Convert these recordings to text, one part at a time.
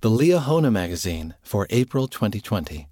The Liahona Magazine for April 2020.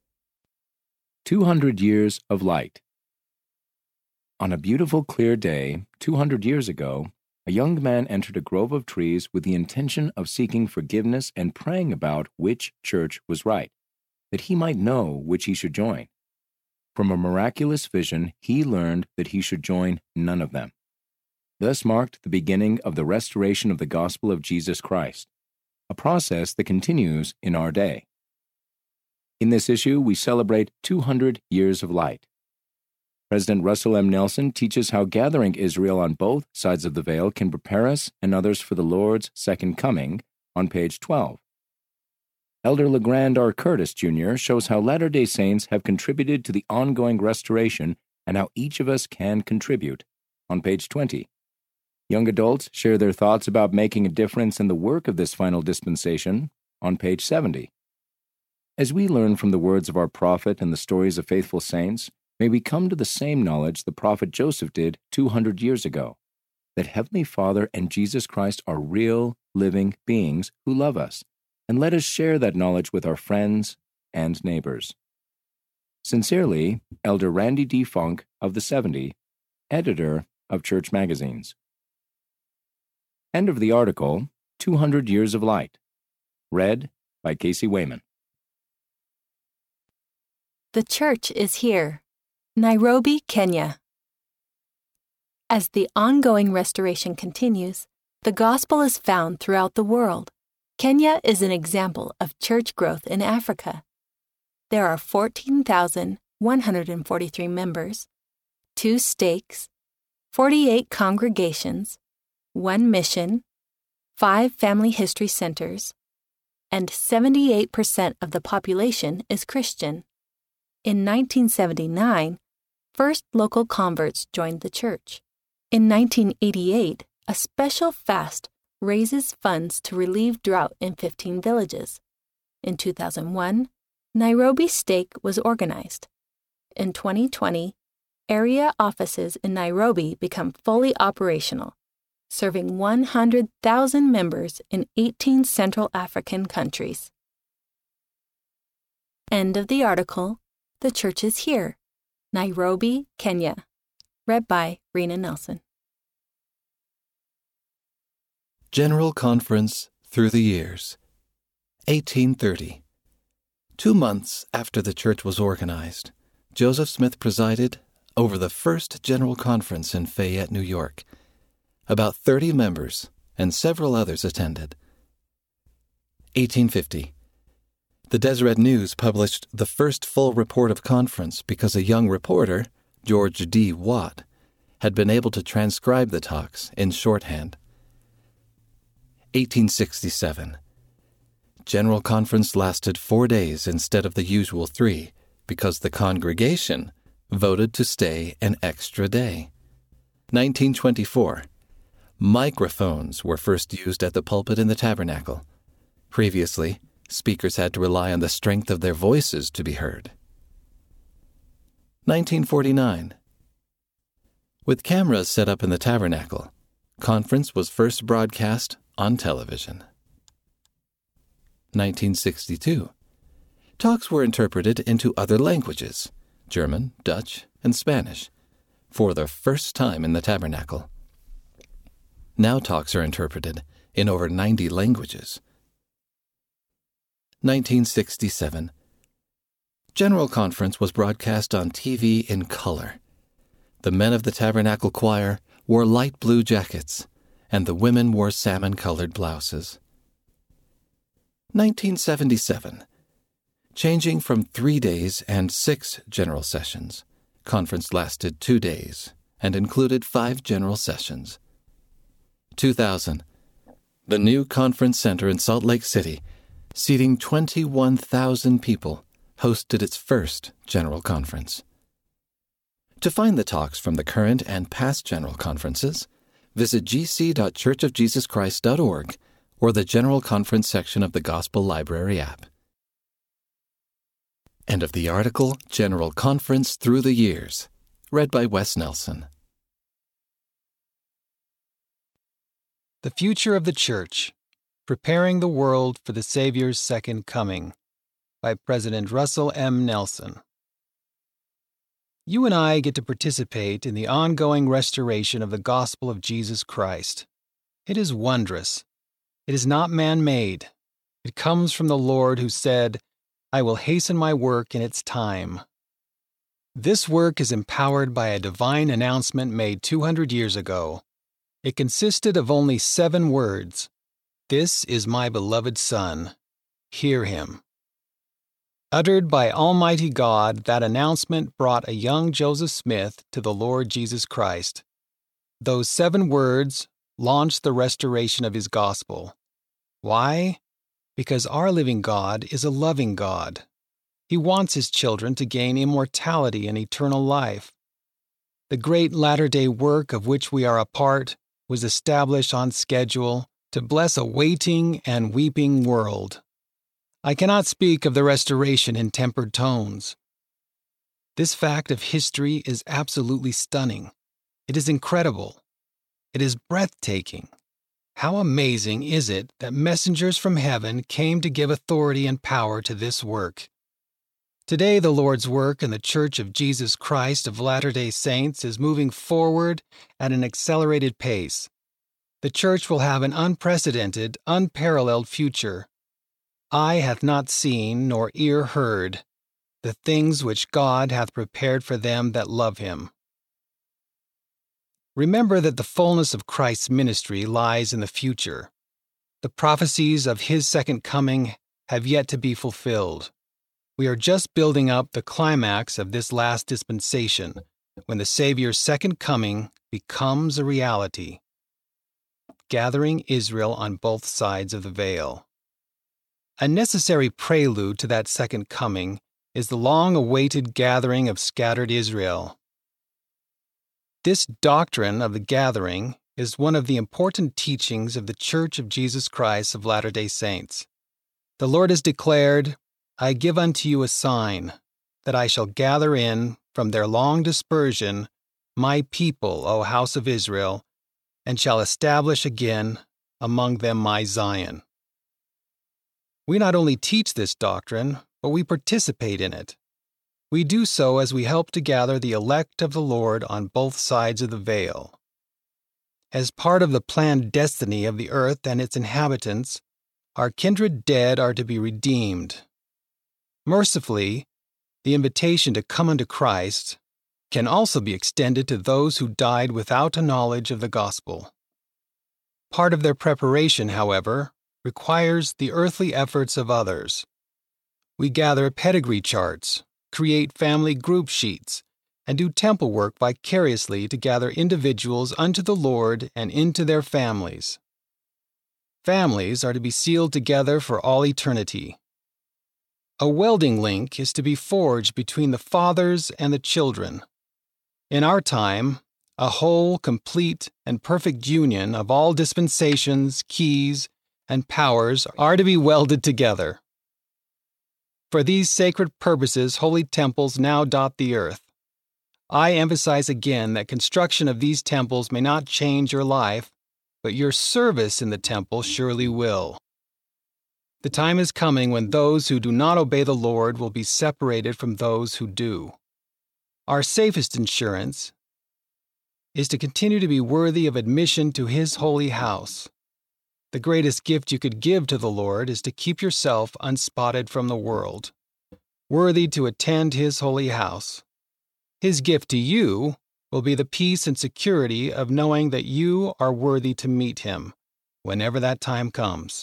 200 Years of Light. On a beautiful, clear day, 200 years ago, a young man entered a grove of trees with the intention of seeking forgiveness and praying about which church was right, that he might know which he should join. From a miraculous vision, he learned that he should join none of them. Thus marked the beginning of the restoration of the gospel of Jesus Christ, a process that continues in our day. In this issue, we celebrate 200 Years of Light. President Russell M. Nelson teaches how gathering Israel on both sides of the veil can prepare us and others for the Lord's second coming on page 12. Elder LeGrand R. Curtis, Jr. shows how Latter-day Saints have contributed to the ongoing restoration and how each of us can contribute on page 20. Young adults share their thoughts about making a difference in the work of this final dispensation on page 70. As we learn from the words of our prophet and the stories of faithful saints, may we come to the same knowledge the prophet Joseph did 200 years ago, that Heavenly Father and Jesus Christ are real, living beings who love us, and let us share that knowledge with our friends and neighbors. Sincerely, Elder Randy D. Funk of the 70, editor of Church Magazines. End of the article, 200 Years of Light. Read by Casey Wayman. The church is here. Nairobi, Kenya. As the ongoing restoration continues, the gospel is found throughout the world. Kenya is an example of church growth in Africa. There are 14,143 members, 2 stakes, 48 congregations, 1 mission, 5 family history centers, and 78% of the population is Christian. In 1979, first local converts joined the church. In 1988, a special fast raises funds to relieve drought in 15 villages. In 2001, Nairobi Stake was organized. In 2020, area offices in Nairobi become fully operational, serving 100,000 members in 18 Central African countries. End of the article. The church is here. Nairobi, Kenya. Read by Rena Nelson. General Conference Through the Years, 1830. 2 months after the church was organized, Joseph Smith presided over the first General Conference in Fayette, New York. About 30 members and several others attended. 1850. The Deseret News published the first full report of conference because a young reporter, George D. Watt, had been able to transcribe the talks in shorthand. 1867. General Conference lasted 4 days instead of the usual 3 because the congregation voted to stay an extra day. 1924. Microphones were first used at the pulpit in the tabernacle. Previously, speakers had to rely on the strength of their voices to be heard. 1949. With cameras set up in the tabernacle, conference was first broadcast on television. 1962. Talks were interpreted into other languages, German, Dutch, and Spanish, for the first time in the tabernacle. Now talks are interpreted in over 90 languages. 1967. General Conference was broadcast on TV in color. The men of the Tabernacle Choir wore light blue jackets, and the women wore salmon-colored blouses. 1977. Changing from 3 days and 6 general sessions, conference lasted 2 days and included 5 general sessions. 2000. The new conference center in Salt Lake City, seating 21,000 people, hosted its first general conference. To find the talks from the current and past general conferences, visit gc.churchofjesuschrist.org or the General Conference section of the Gospel Library app. End of the article, General Conference Through the Years, read by Wes Nelson. The Future of the Church, Preparing the World for the Savior's Second Coming by President Russell M. Nelson. You and I get to participate in the ongoing restoration of the gospel of Jesus Christ. It is wondrous. It is not man-made. It comes from the Lord who said, "I will hasten my work in its time." This work is empowered by a divine announcement made 200 years ago. It consisted of only 7 words. "This is my beloved Son. Hear him." Uttered by Almighty God, that announcement brought a young Joseph Smith to the Lord Jesus Christ. Those 7 words launched the restoration of his gospel. Why? Because our living God is a loving God. He wants his children to gain immortality and eternal life. The great latter-day work of which we are a part was established on schedule to bless a waiting and weeping world. I cannot speak of the restoration in tempered tones. This fact of history is absolutely stunning. It is incredible. It is breathtaking. How amazing is it that messengers from heaven came to give authority and power to this work. Today, the Lord's work in the Church of Jesus Christ of Latter-day Saints is moving forward at an accelerated pace. The Church will have an unprecedented, unparalleled future. Eye hath not seen, nor ear heard, the things which God hath prepared for them that love him. Remember that the fullness of Christ's ministry lies in the future. The prophecies of his second coming have yet to be fulfilled. We are just building up the climax of this last dispensation, when the Savior's second coming becomes a reality. Gathering Israel on both sides of the veil. A necessary prelude to that second coming is the long-awaited gathering of scattered Israel. This doctrine of the gathering is one of the important teachings of the Church of Jesus Christ of Latter-day Saints. The Lord has declared, "I give unto you a sign, that I shall gather in, from their long dispersion, my people, O house of Israel, and shall establish again among them my Zion." We not only teach this doctrine, but we participate in it. We do so as we help to gather the elect of the Lord on both sides of the veil. As part of the planned destiny of the earth and its inhabitants, our kindred dead are to be redeemed. Mercifully, the invitation to come unto Christ can also be extended to those who died without a knowledge of the gospel. Part of their preparation, however, requires the earthly efforts of others. We gather pedigree charts, create family group sheets, and do temple work vicariously to gather individuals unto the Lord and into their families. Families are to be sealed together for all eternity. A welding link is to be forged between the fathers and the children. In our time, a whole, complete, and perfect union of all dispensations, keys, and powers are to be welded together. For these sacred purposes, holy temples now dot the earth. I emphasize again that construction of these temples may not change your life, but your service in the temple surely will. The time is coming when those who do not obey the Lord will be separated from those who do. Our safest insurance is to continue to be worthy of admission to his holy house. The greatest gift you could give to the Lord is to keep yourself unspotted from the world, worthy to attend his holy house. His gift to you will be the peace and security of knowing that you are worthy to meet him, whenever that time comes.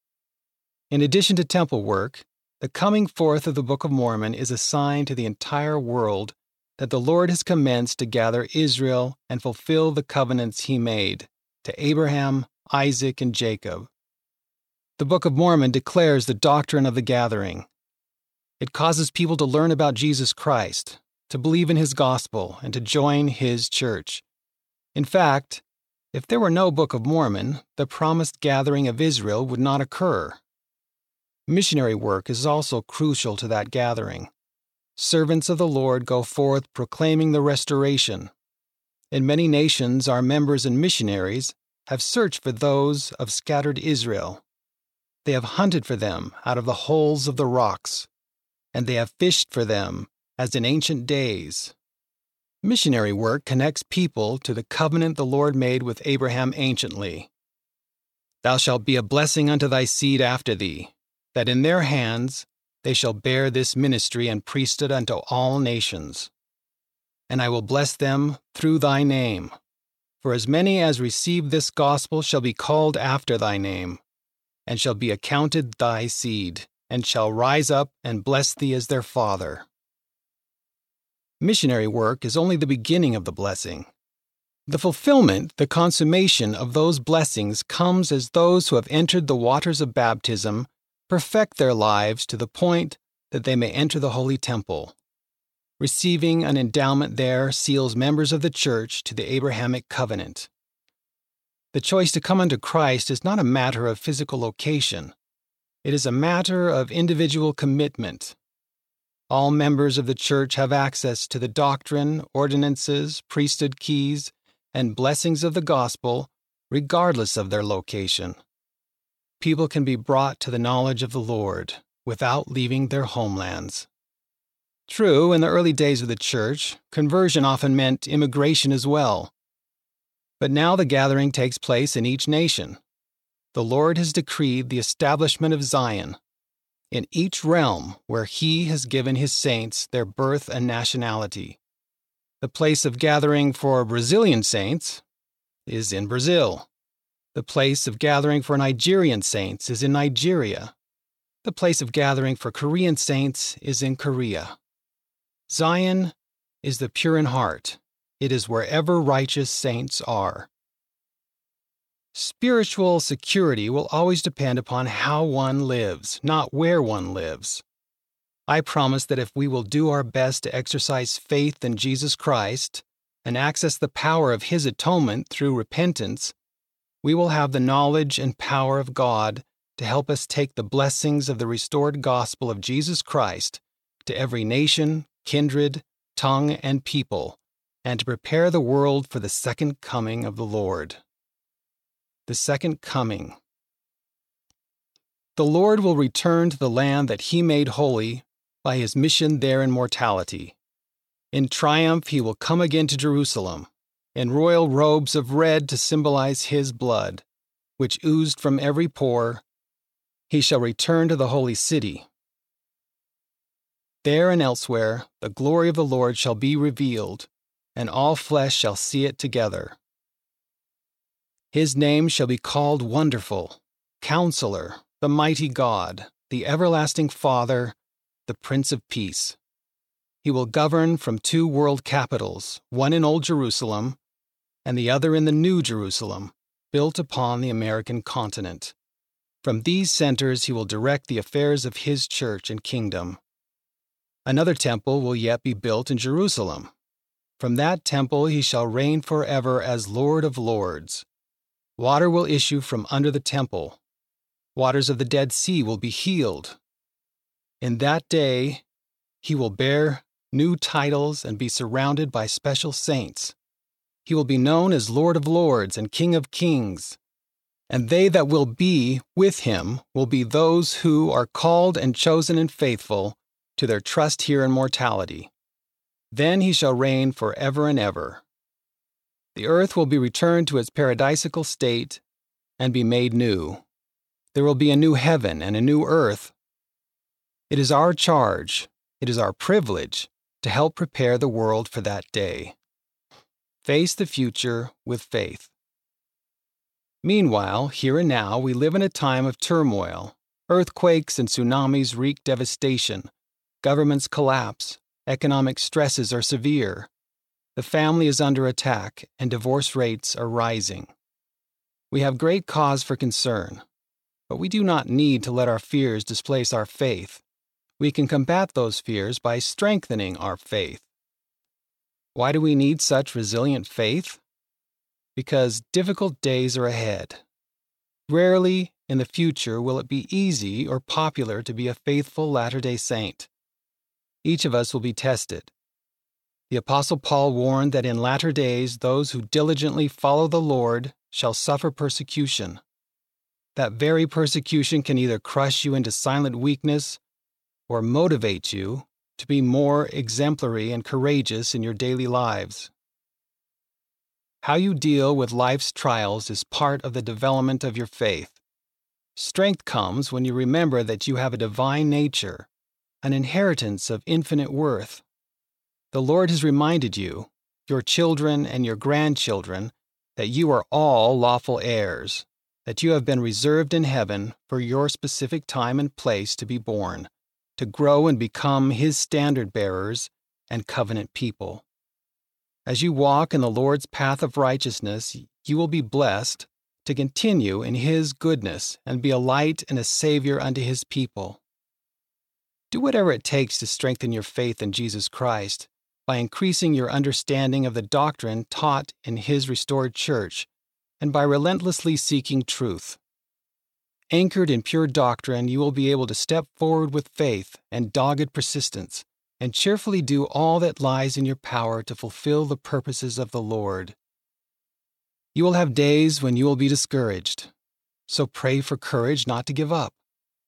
In addition to temple work, the coming forth of the Book of Mormon is a sign to the entire world that the Lord has commenced to gather Israel and fulfill the covenants he made to Abraham, Isaac, and Jacob. The Book of Mormon declares the doctrine of the gathering. It causes people to learn about Jesus Christ, to believe in his gospel, and to join his church. In fact, if there were no Book of Mormon, the promised gathering of Israel would not occur. Missionary work is also crucial to that gathering. Servants of the Lord go forth proclaiming the restoration. In many nations, our members and missionaries have searched for those of scattered Israel. They have hunted for them out of the holes of the rocks, and they have fished for them as in ancient days. Missionary work connects people to the covenant the Lord made with Abraham anciently. Thou shalt be a blessing unto thy seed after thee, that in their hands they shall bear this ministry and priesthood unto all nations. And I will bless them through thy name. For as many as receive this gospel shall be called after thy name, and shall be accounted thy seed, and shall rise up and bless thee as their father. Missionary work is only the beginning of the blessing. The fulfillment, the consummation of those blessings comes as those who have entered the waters of baptism perfect their lives to the point that they may enter the holy temple. Receiving an endowment there seals members of the church to the Abrahamic covenant. The choice to come unto Christ is not a matter of physical location. It is a matter of individual commitment. All members of the church have access to the doctrine, ordinances, priesthood keys, and blessings of the gospel, regardless of their location. People can be brought to the knowledge of the Lord without leaving their homelands. True, in the early days of the church, conversion often meant immigration as well. But now the gathering takes place in each nation. The Lord has decreed the establishment of Zion in each realm where He has given His saints their birth and nationality. The place of gathering for Brazilian saints is in Brazil. The place of gathering for Nigerian saints is in Nigeria. The place of gathering for Korean saints is in Korea. Zion is the pure in heart. It is wherever righteous saints are. Spiritual security will always depend upon how one lives, not where one lives. I promise that if we will do our best to exercise faith in Jesus Christ and access the power of His atonement through repentance, we will have the knowledge and power of God to help us take the blessings of the restored gospel of Jesus Christ to every nation, kindred, tongue, and people, and to prepare the world for the second coming of the Lord. The second coming. The Lord will return to the land that He made holy by His mission there in mortality. In triumph He will come again to Jerusalem, in royal robes of red to symbolize His blood, which oozed from every pore. He shall return to the holy city. There and elsewhere the glory of the Lord shall be revealed, and all flesh shall see it together. His name shall be called Wonderful, Counselor, the Mighty God, the Everlasting Father, the Prince of Peace. He will govern from 2 world capitals, one in Old Jerusalem and the other in the New Jerusalem, built upon the American continent. From these centers He will direct the affairs of His church and kingdom. Another temple will yet be built in Jerusalem. From that temple He shall reign forever as Lord of Lords. Water will issue from under the temple. Waters of the Dead Sea will be healed. In that day, He will bear new titles and be surrounded by special saints. He will be known as Lord of Lords and King of Kings. And they that will be with Him will be those who are called and chosen and faithful to their trust here in mortality. Then He shall reign forever and ever. The earth will be returned to its paradisical state and be made new. There will be a new heaven and a new earth. It is our charge, it is our privilege to help prepare the world for that day. Face the future with faith. Meanwhile, here and now, we live in a time of turmoil. Earthquakes and tsunamis wreak devastation. Governments collapse. Economic stresses are severe. The family is under attack, and divorce rates are rising. We have great cause for concern, but we do not need to let our fears displace our faith. We can combat those fears by strengthening our faith. Why do we need such resilient faith? Because difficult days are ahead. Rarely in the future will it be easy or popular to be a faithful Latter-day Saint. Each of us will be tested. The Apostle Paul warned that in latter days those who diligently follow the Lord shall suffer persecution. That very persecution can either crush you into silent weakness or motivate you to be more exemplary and courageous in your daily lives. How you deal with life's trials is part of the development of your faith. Strength comes when you remember that you have a divine nature, an inheritance of infinite worth. The Lord has reminded you, your children and your grandchildren, that you are all lawful heirs, that you have been reserved in heaven for your specific time and place to be born, to grow and become His standard bearers and covenant people. As you walk in the Lord's path of righteousness, you will be blessed to continue in His goodness and be a light and a Savior unto His people. Do whatever it takes to strengthen your faith in Jesus Christ by increasing your understanding of the doctrine taught in His restored church and by relentlessly seeking truth. Anchored in pure doctrine, you will be able to step forward with faith and dogged persistence and cheerfully do all that lies in your power to fulfill the purposes of the Lord. You will have days when you will be discouraged, so pray for courage not to give up.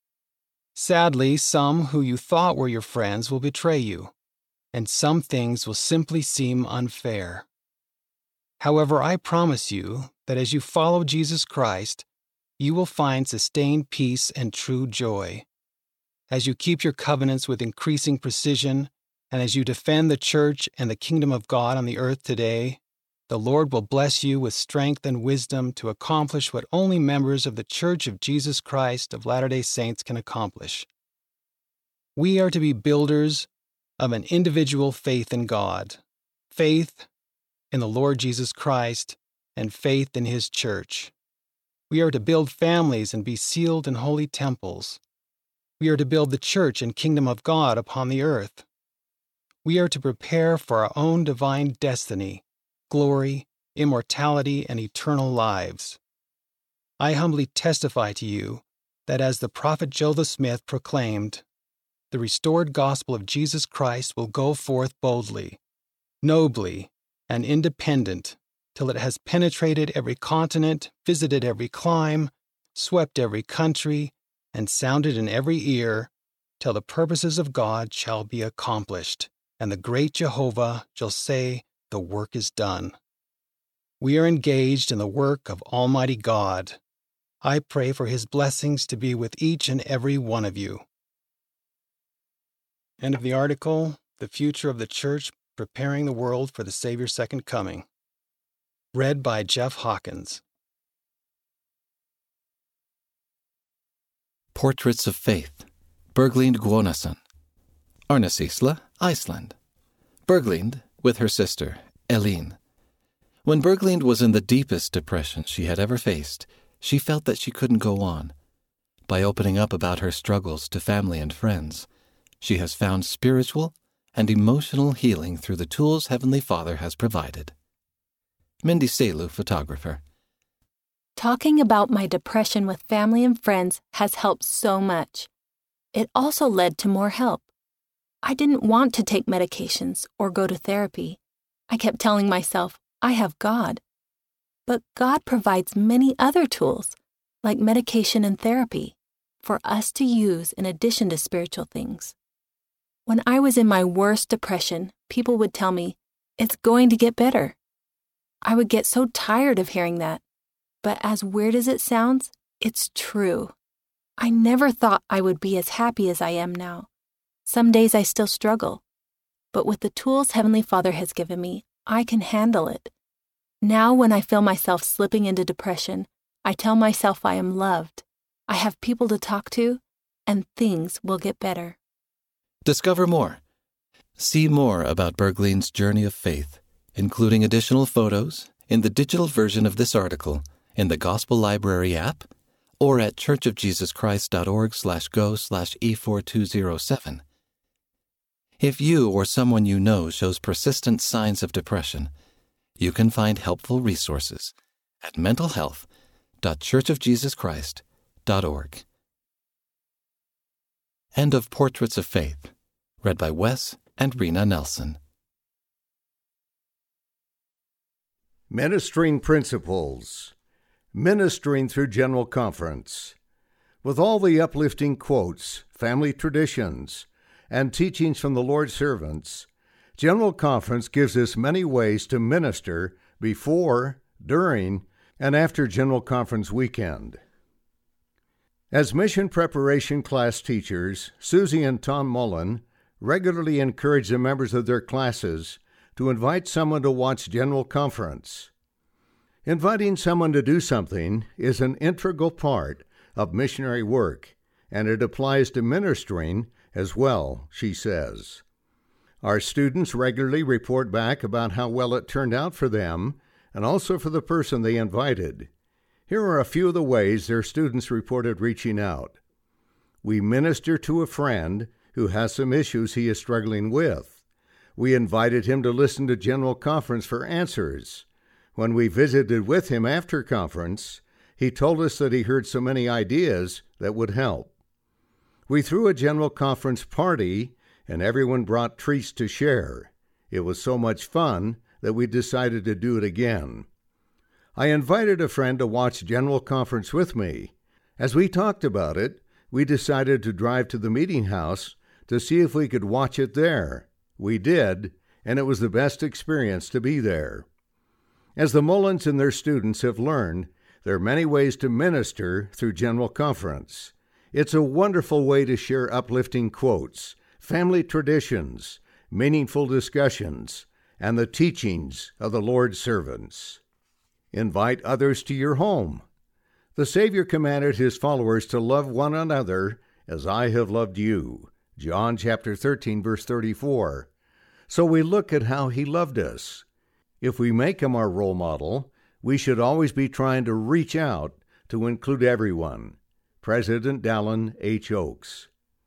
Sadly, some who you thought were your friends will betray you, and some things will simply seem unfair. However, I promise you that as you follow Jesus Christ, you will find sustained peace and true joy. As you keep your covenants with increasing precision, and as you defend the church and the kingdom of God on the earth today, the Lord will bless you with strength and wisdom to accomplish what only members of the Church of Jesus Christ of Latter-day Saints can accomplish. We are to be builders of an individual faith in God, faith in the Lord Jesus Christ, and faith in His church. We are to build families and be sealed in holy temples. We are to build the church and kingdom of God upon the earth. We are to prepare for our own divine destiny, glory, immortality, and eternal lives. I humbly testify to you that as the prophet Joseph Smith proclaimed, the restored gospel of Jesus Christ will go forth boldly, nobly, and independent, till it has penetrated every continent, visited every clime, swept every country, and sounded in every ear, till the purposes of God shall be accomplished, and the great Jehovah shall say, "The work is done." We are engaged in the work of Almighty God. I pray for His blessings to be with each and every one of you. End of the article, The Future of the Church Preparing the World for the Savior's Second Coming. Read by Jeff Hawkins. Portraits of Faith, Berglind Guðnason, Árnessýsla, Iceland. Berglind, with her sister, Elín. When Berglind was in the deepest depression she had ever faced, she felt that she couldn't go on. By opening up about her struggles to family and friends, she has found spiritual and emotional healing through the tools Heavenly Father has provided. Mindy Selu, photographer. Talking about my depression with family and friends has helped so much. It also led to more help. I didn't want to take medications or go to therapy. I kept telling myself, I have God. But God provides many other tools, like medication and therapy, for us to use in addition to spiritual things. When I was in my worst depression, people would tell me, "It's going to get better." I would get so tired of hearing that. But as weird as it sounds, it's true. I never thought I would be as happy as I am now. Some days I still struggle. But with the tools Heavenly Father has given me, I can handle it. Now when I feel myself slipping into depression, I tell myself I am loved. I have people to talk to, and things will get better. Discover more. See more about Berglind's journey of faith, including additional photos, in the digital version of this article, in the Gospel Library app, or at churchofjesuschrist.org/go/E4207. If you or someone you know shows persistent signs of depression, you can find helpful resources at mentalhealth.churchofjesuschrist.org. End of Portraits of Faith, read by Wes and Rena Nelson. Ministering Principles. Ministering through General Conference. With all the uplifting quotes, family traditions, and teachings from the Lord's servants, General Conference gives us many ways to minister before, during, and after General Conference weekend. As mission preparation class teachers, Susie and Tom Mullen regularly encourage the members of their classes to invite someone to watch General Conference. Inviting someone to do something is an integral part of missionary work, and it applies to ministering as well, she says. Our students regularly report back about how well it turned out for them and also for the person they invited. Here are a few of the ways their students reported reaching out. We minister to a friend who has some issues he is struggling with. We invited him to listen to General Conference for answers. When we visited with him after conference, he told us that he heard so many ideas that would help. We threw a General Conference party, and everyone brought treats to share. It was so much fun that we decided to do it again. I invited a friend to watch General Conference with me. As we talked about it, we decided to drive to the meeting house to see if we could watch it there. We did, and it was the best experience to be there. As the Mullins and their students have learned, there are many ways to minister through General Conference. It's a wonderful way to share uplifting quotes, family traditions, meaningful discussions, and the teachings of the Lord's servants. Invite others to your home. The Savior commanded his followers to love one another as I have loved you. John chapter 13, verse 34. So we look at how he loved us. If we make him our role model, we should always be trying to reach out to include everyone. President Dallin H. Oaks.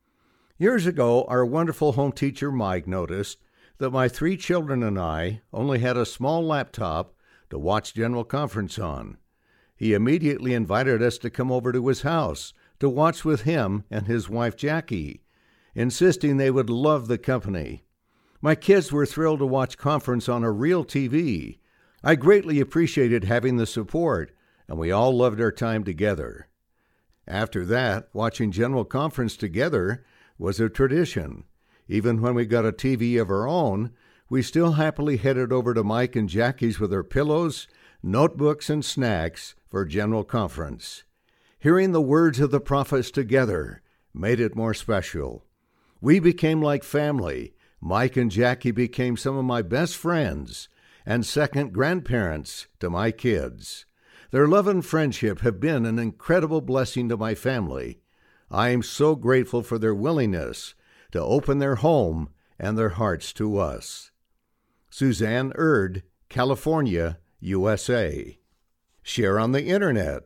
Years ago, our wonderful home teacher Mike noticed that my 3 children and I only had a small laptop to watch General Conference on. He immediately invited us to come over to his house to watch with him and his wife Jackie, insisting they would love the company. My kids were thrilled to watch conference on a real TV. I greatly appreciated having the support, and we all loved our time together. After that, watching General Conference together was a tradition. Even when we got a TV of our own, we still happily headed over to Mike and Jackie's with our pillows, notebooks, and snacks for General Conference. Hearing the words of the prophets together made it more special. We became like family. Mike and Jackie became some of my best friends and second grandparents to my kids. Their love and friendship have been an incredible blessing to my family. I am so grateful for their willingness to open their home and their hearts to us. Suzanne Erd, California, USA. Share on the Internet.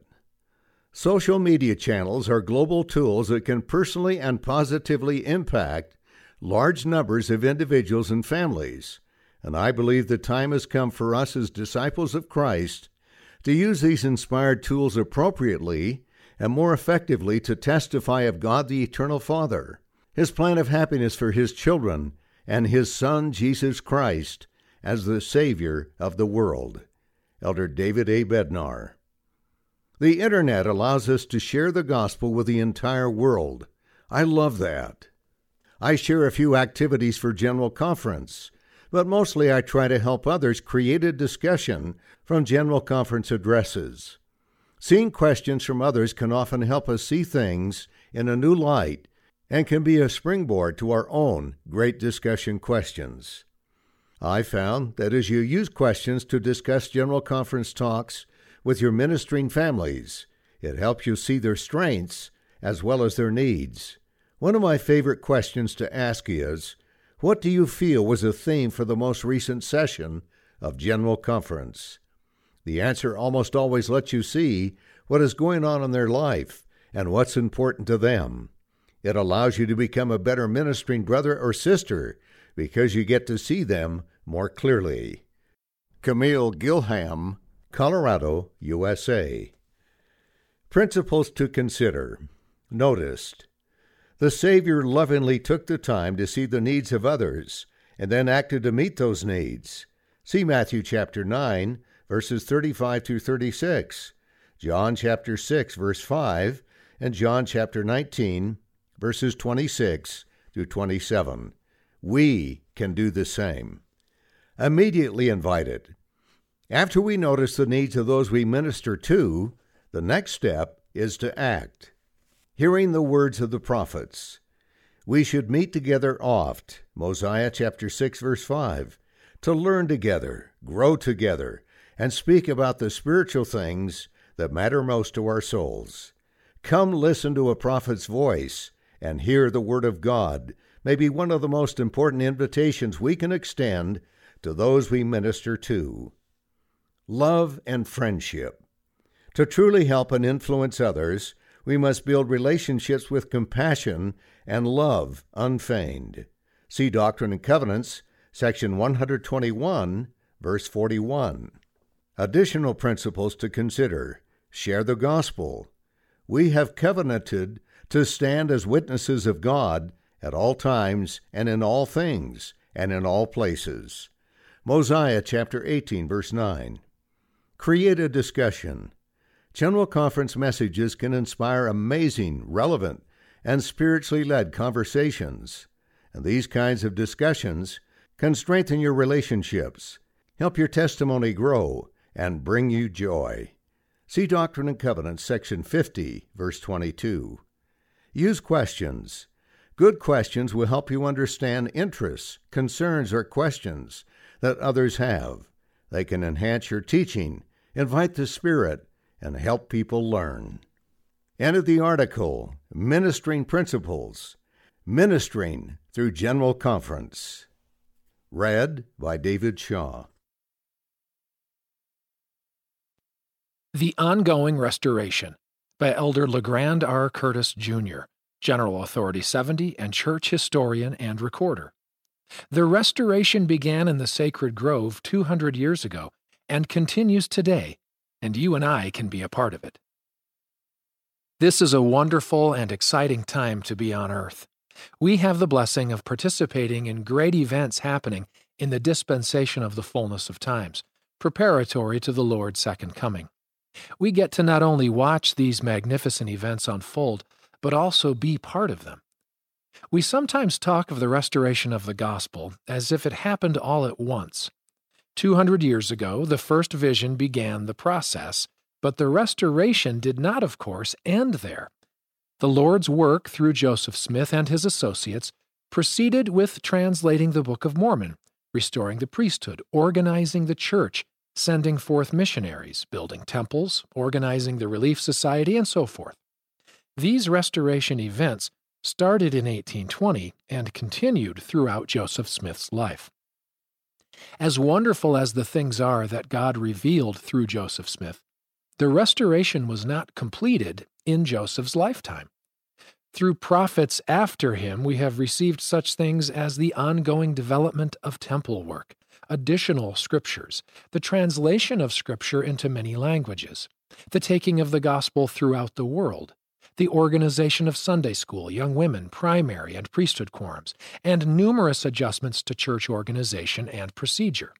Social media channels are global tools that can personally and positively impact large numbers of individuals and families, and I believe the time has come for us as disciples of Christ to use these inspired tools appropriately and more effectively to testify of God the Eternal Father, his plan of happiness for his children, and his Son, Jesus Christ, as the Savior of the world. Elder David A. Bednar. The Internet allows us to share the gospel with the entire world. I love that. I share a few activities for General Conference, but mostly I try to help others create a discussion from General Conference addresses. Seeing questions from others can often help us see things in a new light and can be a springboard to our own great discussion questions. I found that as you use questions to discuss General Conference talks with your ministering families, it helps you see their strengths as well as their needs. One of my favorite questions to ask is, what do you feel was a theme for the most recent session of General Conference? The answer almost always lets you see what is going on in their life and what's important to them. It allows you to become a better ministering brother or sister because you get to see them more clearly. Camille Gilham, Colorado, USA. Principles to consider. Noticed. The Savior lovingly took the time to see the needs of others and then acted to meet those needs. See Matthew chapter 9, verses 35 through 36. John chapter 6, verse 5, and John chapter 19, verses 26 through 27. We can do the same. Immediately invited. After we notice the needs of those we minister to, the next step is to act. Hearing the words of the prophets. We should meet together oft, Mosiah chapter 6, verse 5, to learn together, grow together, and speak about the spiritual things that matter most to our souls. Come listen to a prophet's voice and hear the word of God may be one of the most important invitations we can extend to those we minister to. Love and friendship. To truly help and influence others, we must build relationships with compassion and love unfeigned. See Doctrine and Covenants, section 121, verse 41. Additional principles to consider. Share the gospel. We have covenanted to stand as witnesses of God at all times and in all things and in all places. Mosiah chapter 18, verse 9. Create a discussion. General Conference messages can inspire amazing, relevant, and spiritually led conversations. And these kinds of discussions can strengthen your relationships, help your testimony grow, and bring you joy. See Doctrine and Covenants, section 50, verse 22. Use questions. Good questions will help you understand interests, concerns, or questions that others have. They can enhance your teaching, invite the Spirit, and help people learn. End of the article, Ministering Principles, Ministering through General Conference. Read by David Shaw. The Ongoing Restoration by Elder LeGrand R. Curtis, Jr., General Authority 70 and church historian and recorder. The restoration began in the Sacred Grove 200 years ago and continues today, and you and I can be a part of it. This is a wonderful and exciting time to be on earth. We have the blessing of participating in great events happening in the dispensation of the fullness of times, preparatory to the Lord's second coming. We get to not only watch these magnificent events unfold, but also be part of them. We sometimes talk of the restoration of the gospel as if it happened all at once. 200 years ago, the first vision began the process, but the restoration did not, of course, end there. The Lord's work through Joseph Smith and his associates proceeded with translating the Book of Mormon, restoring the priesthood, organizing the church, sending forth missionaries, building temples, organizing the Relief Society, and so forth. These restoration events started in 1820 and continued throughout Joseph Smith's life. As wonderful as the things are that God revealed through Joseph Smith, the restoration was not completed in Joseph's lifetime. Through prophets after him, we have received such things as the ongoing development of temple work, additional scriptures, the translation of scripture into many languages, the taking of the gospel throughout the world, the organization of Sunday school, young women, primary, and priesthood quorums, and numerous adjustments to church organization and procedure.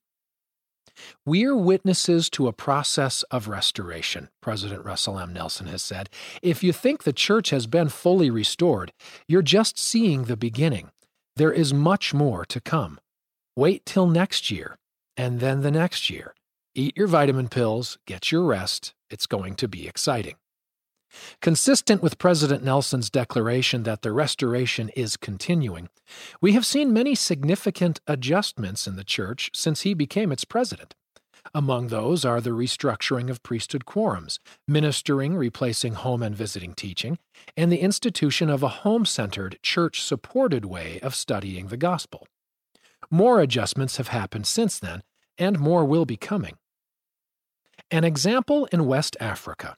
We are witnesses to a process of restoration, President Russell M. Nelson has said. If you think the church has been fully restored, you're just seeing the beginning. There is much more to come. Wait till next year, and then the next year. Eat your vitamin pills, get your rest. It's going to be exciting. Consistent with President Nelson's declaration that the restoration is continuing, we have seen many significant adjustments in the church since he became its president. Among those are the restructuring of priesthood quorums, ministering replacing home and visiting teaching, and the institution of a home-centered, church-supported way of studying the gospel. More adjustments have happened since then, and more will be coming. An example in West Africa.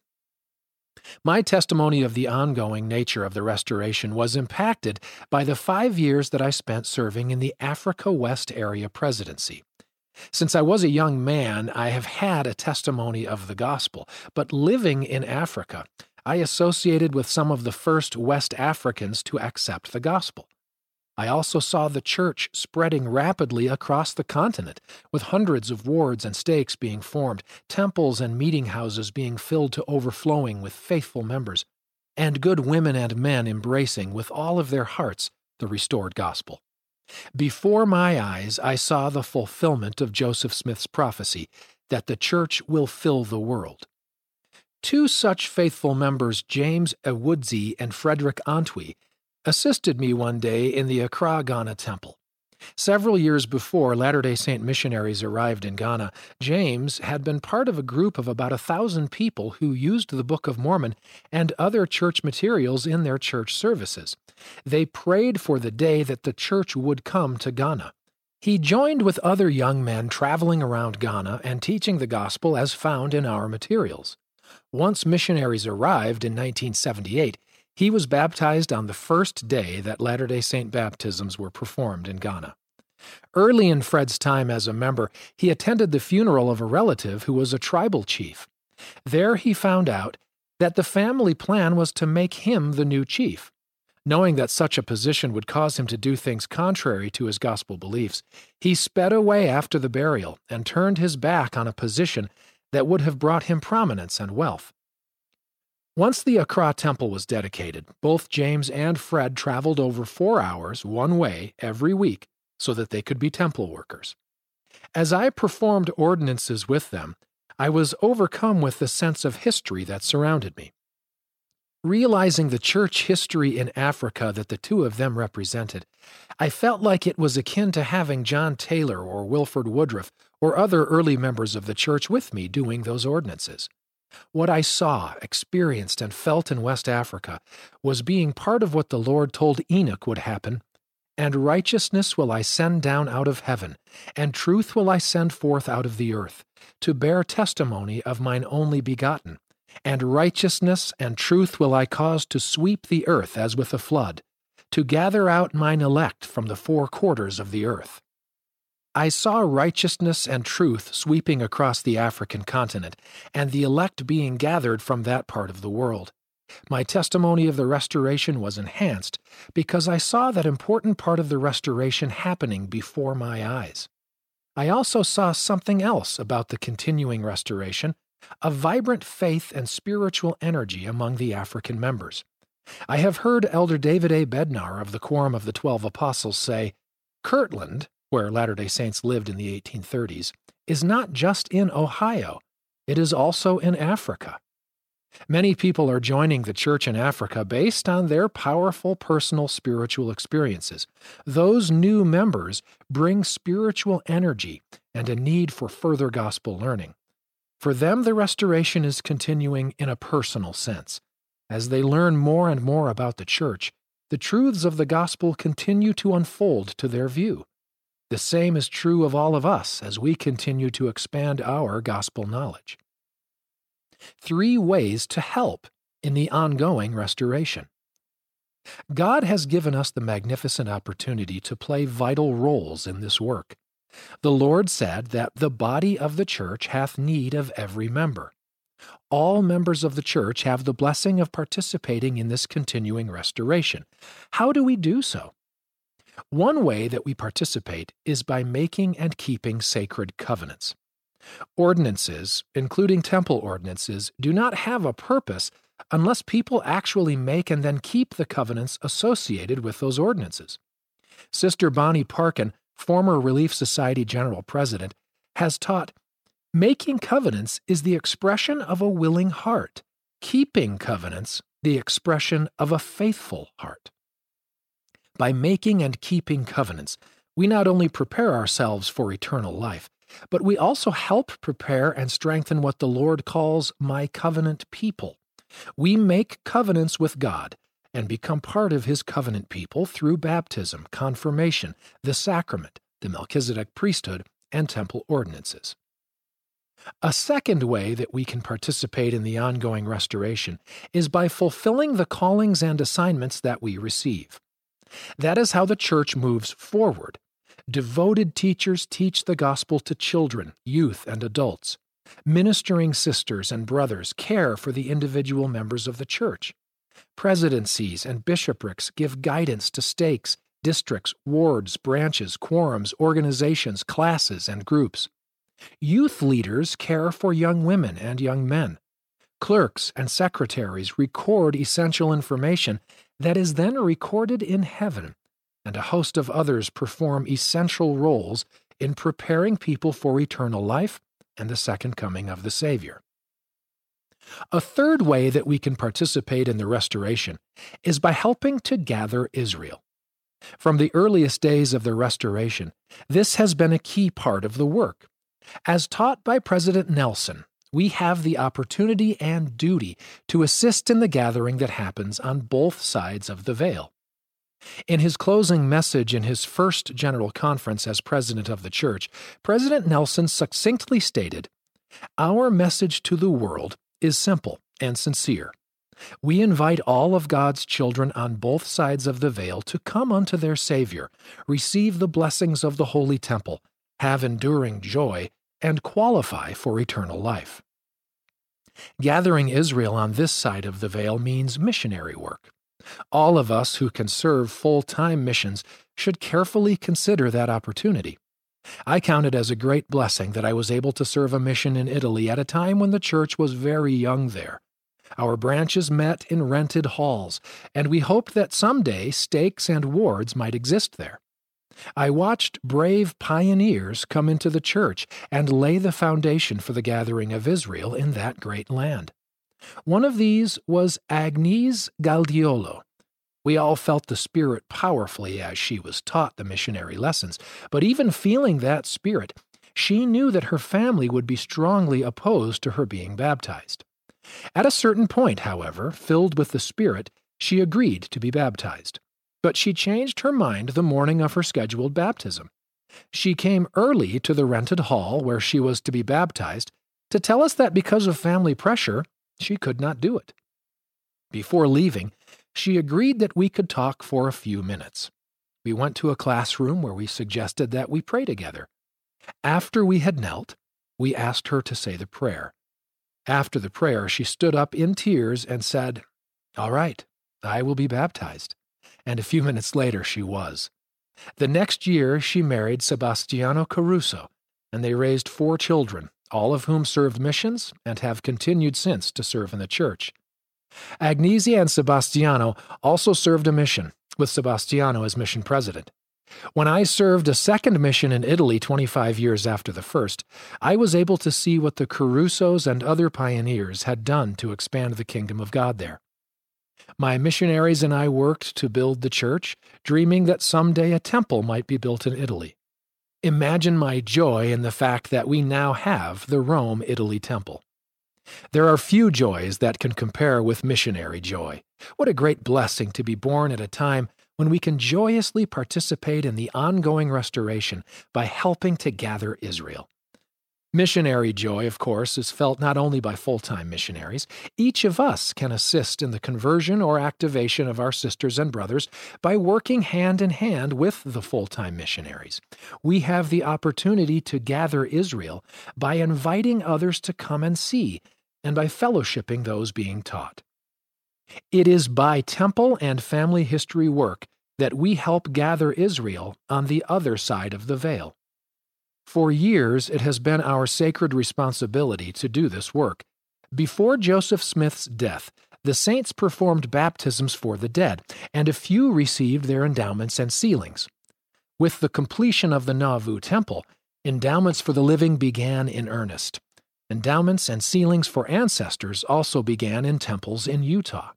My testimony of the ongoing nature of the restoration was impacted by the 5 years that I spent serving in the Africa West Area Presidency. Since I was a young man, I have had a testimony of the gospel, but living in Africa, I associated with some of the first West Africans to accept the gospel. I also saw the church spreading rapidly across the continent, with hundreds of wards and stakes being formed, temples and meeting houses being filled to overflowing with faithful members, and good women and men embracing with all of their hearts the restored gospel. Before my eyes, I saw the fulfillment of Joseph Smith's prophecy that the church will fill the world. Two such faithful members, James Ewudzie and Frederick Antwi, assisted me one day in the Accra, Ghana temple. Several years before Latter-day Saint missionaries arrived in Ghana, James had been part of a group of about 1,000 people who used the Book of Mormon and other church materials in their church services. They prayed for the day that the church would come to Ghana. He joined with other young men traveling around Ghana and teaching the gospel as found in our materials. Once missionaries arrived in 1978, he was baptized on the first day that Latter-day Saint baptisms were performed in Ghana. Early in Fred's time as a member, he attended the funeral of a relative who was a tribal chief. There he found out that the family plan was to make him the new chief. Knowing that such a position would cause him to do things contrary to his gospel beliefs, he sped away after the burial and turned his back on a position that would have brought him prominence and wealth. Once the Accra temple was dedicated, both James and Fred traveled over 4 hours one way every week so that they could be temple workers. As I performed ordinances with them, I was overcome with the sense of history that surrounded me. Realizing the church history in Africa that the two of them represented, I felt like it was akin to having John Taylor or Wilford Woodruff or other early members of the church with me doing those ordinances. What I saw, experienced, and felt in West Africa was being part of what the Lord told Enoch would happen. And righteousness will I send down out of heaven, and truth will I send forth out of the earth, to bear testimony of mine only begotten. And righteousness and truth will I cause to sweep the earth as with a flood, to gather out mine elect from the 4 quarters of the earth. I saw righteousness and truth sweeping across the African continent, and the elect being gathered from that part of the world. My testimony of the restoration was enhanced because I saw that important part of the restoration happening before my eyes. I also saw something else about the continuing restoration, a vibrant faith and spiritual energy among the African members. I have heard Elder David A. Bednar of the Quorum of the 12 Apostles say, Kirtland, where Latter-day Saints lived in the 1830s, is not just in Ohio, it is also in Africa. Many people are joining the church in Africa based on their powerful personal spiritual experiences. Those new members bring spiritual energy and a need for further gospel learning. For them, the restoration is continuing in a personal sense. As they learn more and more about the church, the truths of the gospel continue to unfold to their view. The same is true of all of us as we continue to expand our gospel knowledge. 3 ways to help in the ongoing restoration. God has given us the magnificent opportunity to play vital roles in this work. The Lord said that the body of the church hath need of every member. All members of the church have the blessing of participating in this continuing restoration. How do we do so? One way that we participate is by making and keeping sacred covenants. Ordinances, including temple ordinances, do not have a purpose unless people actually make and then keep the covenants associated with those ordinances. Sister Bonnie Parkin, former Relief Society General President, has taught, making covenants is the expression of a willing heart, keeping covenants the expression of a faithful heart. By making and keeping covenants, we not only prepare ourselves for eternal life, but we also help prepare and strengthen what the Lord calls my covenant people. We make covenants with God and become part of His covenant people through baptism, confirmation, the sacrament, the Melchizedek priesthood, and temple ordinances. A second way that we can participate in the ongoing restoration is by fulfilling the callings and assignments that we receive. That is how the church moves forward. Devoted teachers teach the gospel to children, youth, and adults. Ministering sisters and brothers care for the individual members of the church. Presidencies and bishoprics give guidance to stakes, districts, wards, branches, quorums, organizations, classes, and groups. Youth leaders care for young women and young men. Clerks and secretaries record essential information that is then recorded in heaven, and a host of others perform essential roles in preparing people for eternal life and the second coming of the Savior. A third way that we can participate in the restoration is by helping to gather Israel. From the earliest days of the restoration, this has been a key part of the work. As taught by President Nelson, we have the opportunity and duty to assist in the gathering that happens on both sides of the veil. In his closing message in his first General Conference as President of the Church, President Nelson succinctly stated, "Our message to the world is simple and sincere. We invite all of God's children on both sides of the veil to come unto their Savior, receive the blessings of the Holy Temple, have enduring joy, and qualify for eternal life." Gathering Israel on this side of the veil means missionary work. All of us who can serve full-time missions should carefully consider that opportunity. I count it as a great blessing that I was able to serve a mission in Italy at a time when the church was very young there. Our branches met in rented halls, and we hoped that someday stakes and wards might exist there. I watched brave pioneers come into the church and lay the foundation for the gathering of Israel in that great land. One of these was Agnese Galdiolo. We all felt the Spirit powerfully as she was taught the missionary lessons, but even feeling that Spirit, she knew that her family would be strongly opposed to her being baptized. At a certain point, however, filled with the Spirit, she agreed to be baptized. But she changed her mind the morning of her scheduled baptism. She came early to the rented hall where she was to be baptized to tell us that because of family pressure, she could not do it. Before leaving, she agreed that we could talk for a few minutes. We went to a classroom where we suggested that we pray together. After we had knelt, we asked her to say the prayer. After the prayer, she stood up in tears and said, "All right, I will be baptized." And a few minutes later she was. The next year she married Sebastiano Caruso, and they raised 4 children, all of whom served missions and have continued since to serve in the church. Agnese and Sebastiano also served a mission, with Sebastiano as mission president. When I served a second mission in Italy 25 years after the first, I was able to see what the Carusos and other pioneers had done to expand the kingdom of God there. My missionaries and I worked to build the church, dreaming that someday a temple might be built in Italy. Imagine my joy in the fact that we now have the Rome-Italy Temple. There are few joys that can compare with missionary joy. What a great blessing to be born at a time when we can joyously participate in the ongoing restoration by helping to gather Israel. Missionary joy, of course, is felt not only by full-time missionaries. Each of us can assist in the conversion or activation of our sisters and brothers by working hand in hand with the full-time missionaries. We have the opportunity to gather Israel by inviting others to come and see, and by fellowshipping those being taught. It is by temple and family history work that we help gather Israel on the other side of the veil. For years, it has been our sacred responsibility to do this work. Before Joseph Smith's death, the saints performed baptisms for the dead, and a few received their endowments and sealings. With the completion of the Nauvoo Temple, endowments for the living began in earnest. Endowments and sealings for ancestors also began in temples in Utah.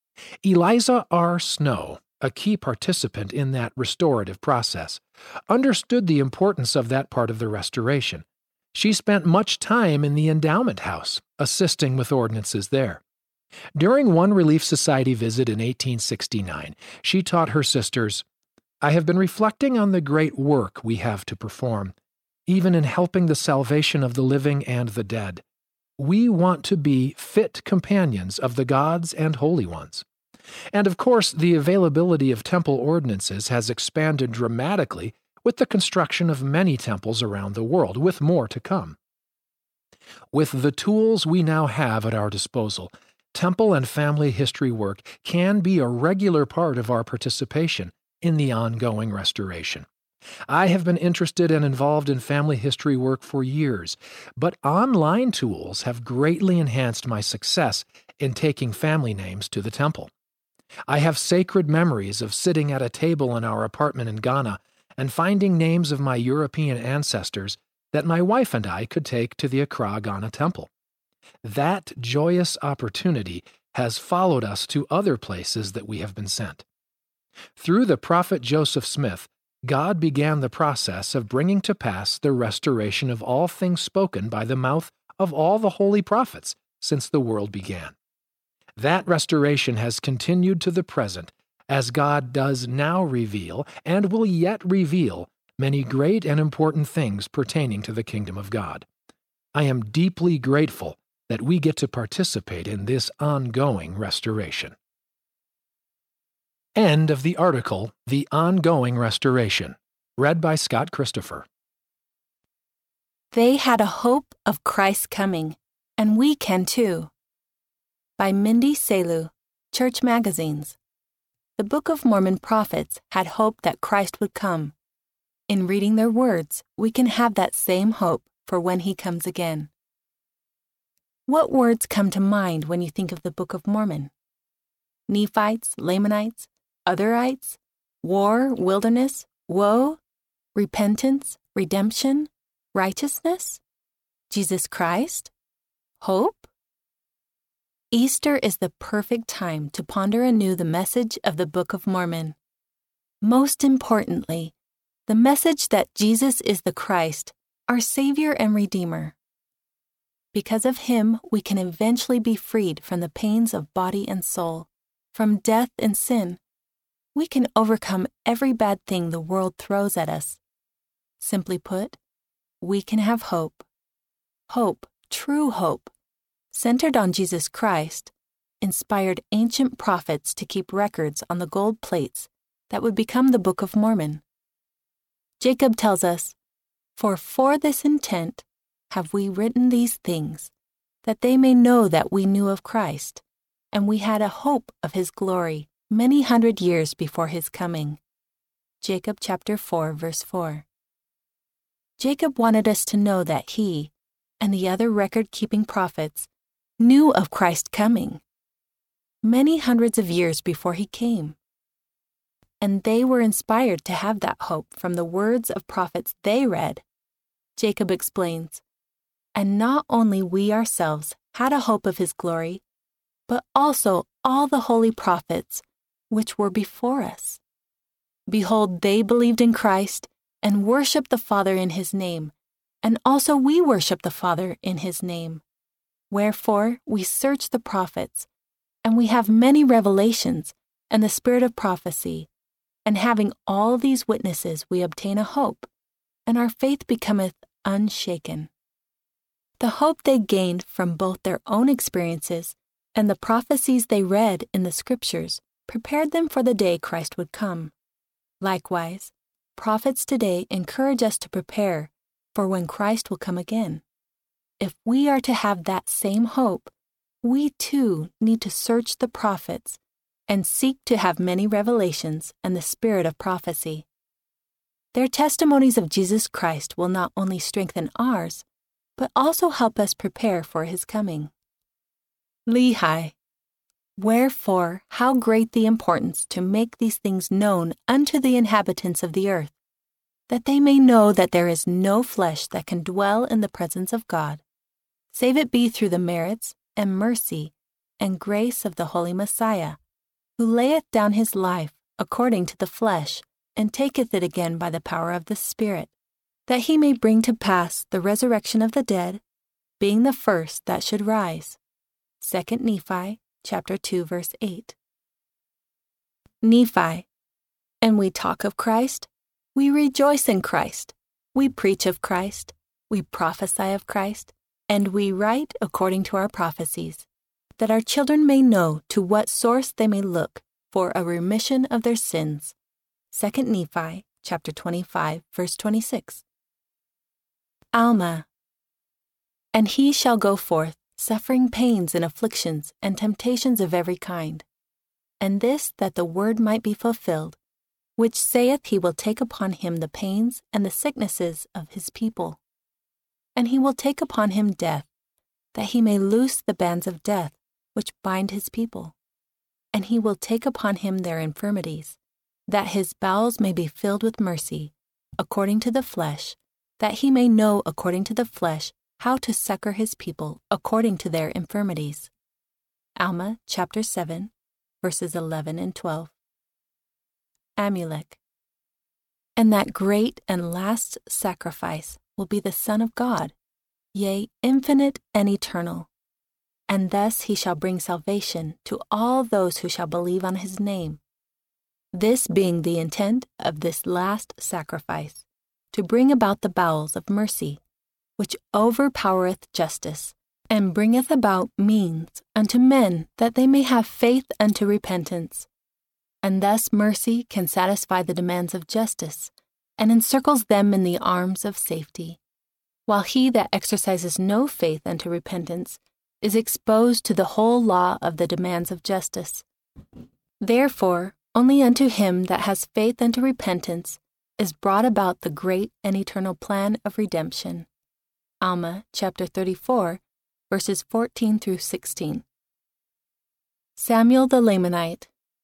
Eliza R. Snow, a key participant in that restorative process, understood the importance of that part of the restoration. She spent much time in the endowment house, assisting with ordinances there. During one Relief Society visit in 1869, she taught her sisters, "I have been reflecting on the great work we have to perform, even in helping the salvation of the living and the dead. We want to be fit companions of the gods and holy ones." And of course, the availability of temple ordinances has expanded dramatically with the construction of many temples around the world, with more to come. With the tools we now have at our disposal, temple and family history work can be a regular part of our participation in the ongoing restoration. I have been interested and involved in family history work for years, but online tools have greatly enhanced my success in taking family names to the temple. I have sacred memories of sitting at a table in our apartment in Ghana and finding names of my European ancestors that my wife and I could take to the Accra, Ghana temple. That joyous opportunity has followed us to other places that we have been sent. Through the prophet Joseph Smith, God began the process of bringing to pass the restoration of all things spoken by the mouth of all the holy prophets since the world began. That restoration has continued to the present, as God does now reveal, and will yet reveal, many great and important things pertaining to the kingdom of God. I am deeply grateful that we get to participate in this ongoing restoration. End of the article, The Ongoing Restoration, read by Scott Christopher. They had a hope of Christ's coming, and we can too. By Mindy Selu, Church Magazines. The Book of Mormon prophets had hope that Christ would come. In reading their words, we can have that same hope for when he comes again. What words come to mind when you think of the Book of Mormon? Nephites, Lamanites, Otherites, war, wilderness, woe, repentance, redemption, righteousness, Jesus Christ, hope? Easter is the perfect time to ponder anew the message of the Book of Mormon. Most importantly, the message that Jesus is the Christ, our Savior and Redeemer. Because of him, we can eventually be freed from the pains of body and soul, from death and sin. We can overcome every bad thing the world throws at us. Simply put, we can have hope. Hope, true hope, centered on Jesus Christ, inspired ancient prophets to keep records on the gold plates that would become the Book of Mormon. Jacob tells us, For this intent have we written these things, that they may know that we knew of Christ, and we had a hope of his glory many 100 years before his coming. Jacob chapter 4, verse 4. Jacob wanted us to know that he, and the other record-keeping prophets, knew of Christ coming, many hundreds of years before he came. And they were inspired to have that hope from the words of prophets they read. Jacob explains, And not only we ourselves had a hope of his glory, but also all the holy prophets, which were before us. Behold, they believed in Christ and worshiped the Father in his name, and also we worship the Father in his name. Wherefore we search the prophets, and we have many revelations and the spirit of prophecy, and having all these witnesses we obtain a hope, and our faith becometh unshaken. The hope they gained from both their own experiences and the prophecies they read in the Scriptures prepared them for the day Christ would come. Likewise, prophets today encourage us to prepare for when Christ will come again. If we are to have that same hope, we too need to search the prophets and seek to have many revelations and the spirit of prophecy. Their testimonies of Jesus Christ will not only strengthen ours, but also help us prepare for his coming. Lehi. Wherefore, how great the importance to make these things known unto the inhabitants of the earth, that they may know that there is no flesh that can dwell in the presence of God, save it be through the merits and mercy and grace of the Holy Messiah, who layeth down his life according to the flesh, and taketh it again by the power of the Spirit, that he may bring to pass the resurrection of the dead, being the first that should rise. 2 Nephi chapter 2, verse 8. Nephi. And we talk of Christ, we rejoice in Christ, we preach of Christ, we prophesy of Christ, and we write according to our prophecies, that our children may know to what source they may look for a remission of their sins. 2 Nephi chapter 25, verse 26. Alma. And he shall go forth, suffering pains and afflictions and temptations of every kind. And this that the word might be fulfilled, which saith he will take upon him the pains and the sicknesses of his people. And he will take upon him death, that he may loose the bands of death which bind his people. And he will take upon him their infirmities, that his bowels may be filled with mercy, according to the flesh, that he may know according to the flesh how to succor his people according to their infirmities. Alma chapter 7, verses 11 and 12. Amulek. And that great and last sacrifice will be the Son of God, yea, infinite and eternal. And thus he shall bring salvation to all those who shall believe on his name. This being the intent of this last sacrifice, to bring about the bowels of mercy, which overpowereth justice, and bringeth about means unto men that they may have faith unto repentance. And thus mercy can satisfy the demands of justice, and encircles them in the arms of safety, while he that exercises no faith unto repentance is exposed to the whole law of the demands of justice. Therefore, only unto him that has faith unto repentance is brought about the great and eternal plan of redemption. Alma chapter 34, verses 14 through 16. Samuel the Lamanite.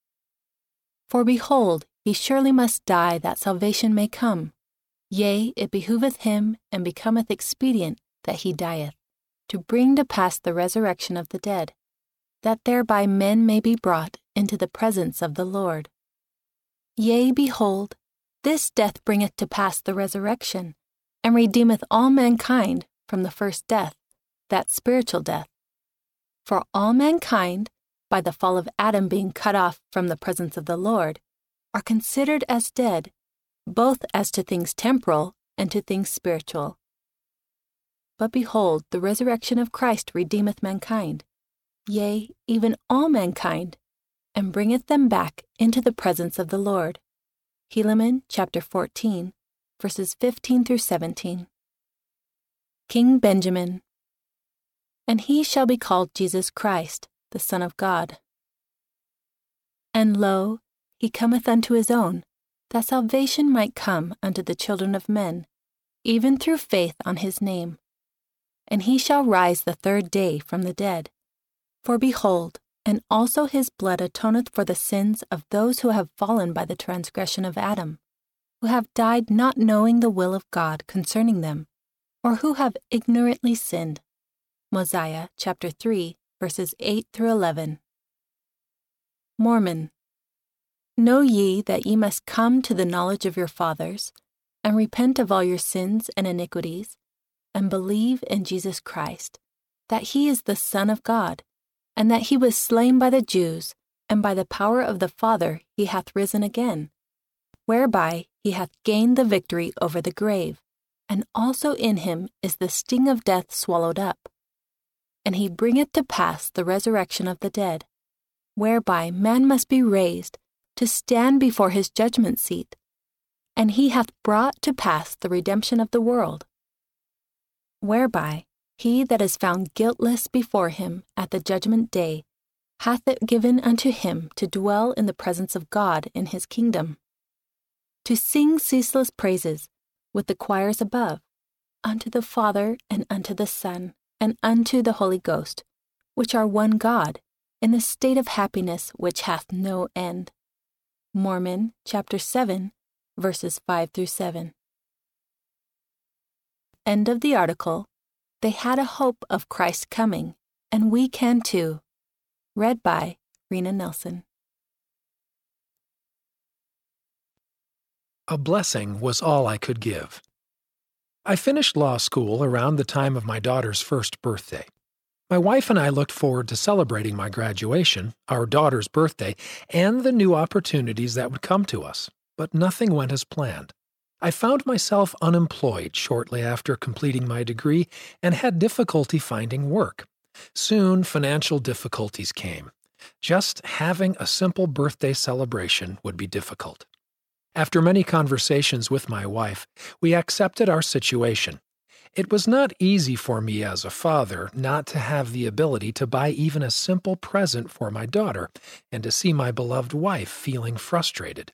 For behold, he surely must die that salvation may come. Yea, it behoveth him and becometh expedient that he dieth, to bring to pass the resurrection of the dead, that thereby men may be brought into the presence of the Lord. Yea, behold, this death bringeth to pass the resurrection, and redeemeth all mankind from the first death, that spiritual death. For all mankind, by the fall of Adam being cut off from the presence of the Lord, are considered as dead, both as to things temporal and to things spiritual. But behold, the resurrection of Christ redeemeth mankind, yea, even all mankind, and bringeth them back into the presence of the Lord. Helaman chapter 14, verses 15 through 17. King Benjamin. And he shall be called Jesus Christ, the Son of God. And lo, he cometh unto his own, that salvation might come unto the children of men, even through faith on his name. And he shall rise the third day from the dead. For behold, and also his blood atoneth for the sins of those who have fallen by the transgression of Adam, who have died not knowing the will of God concerning them, or who have ignorantly sinned. Mosiah chapter 3, verses 8 through 11. Mormon. Know ye that ye must come to the knowledge of your fathers, and repent of all your sins and iniquities, and believe in Jesus Christ, that he is the Son of God, and that he was slain by the Jews, and by the power of the Father he hath risen again, whereby he hath gained the victory over the grave, and also in him is the sting of death swallowed up. And he bringeth to pass the resurrection of the dead, whereby man must be raised to stand before his judgment seat, and he hath brought to pass the redemption of the world, whereby he that is found guiltless before him at the judgment day hath it given unto him to dwell in the presence of God in his kingdom, to sing ceaseless praises with the choirs above, unto the Father and unto the Son and unto the Holy Ghost, which are one God, in a state of happiness which hath no end. Mormon chapter 7, verses 5 through 7. End of the article. They had a hope of Christ coming, and we can too. Read by Rena Nelson. A blessing was all I could give. I finished law school around the time of my daughter's first birthday. My wife and I looked forward to celebrating my graduation, our daughter's birthday, and the new opportunities that would come to us, but nothing went as planned. I found myself unemployed shortly after completing my degree and had difficulty finding work. Soon, financial difficulties came. Just having a simple birthday celebration would be difficult. After many conversations with my wife, we accepted our situation. It was not easy for me as a father not to have the ability to buy even a simple present for my daughter and to see my beloved wife feeling frustrated.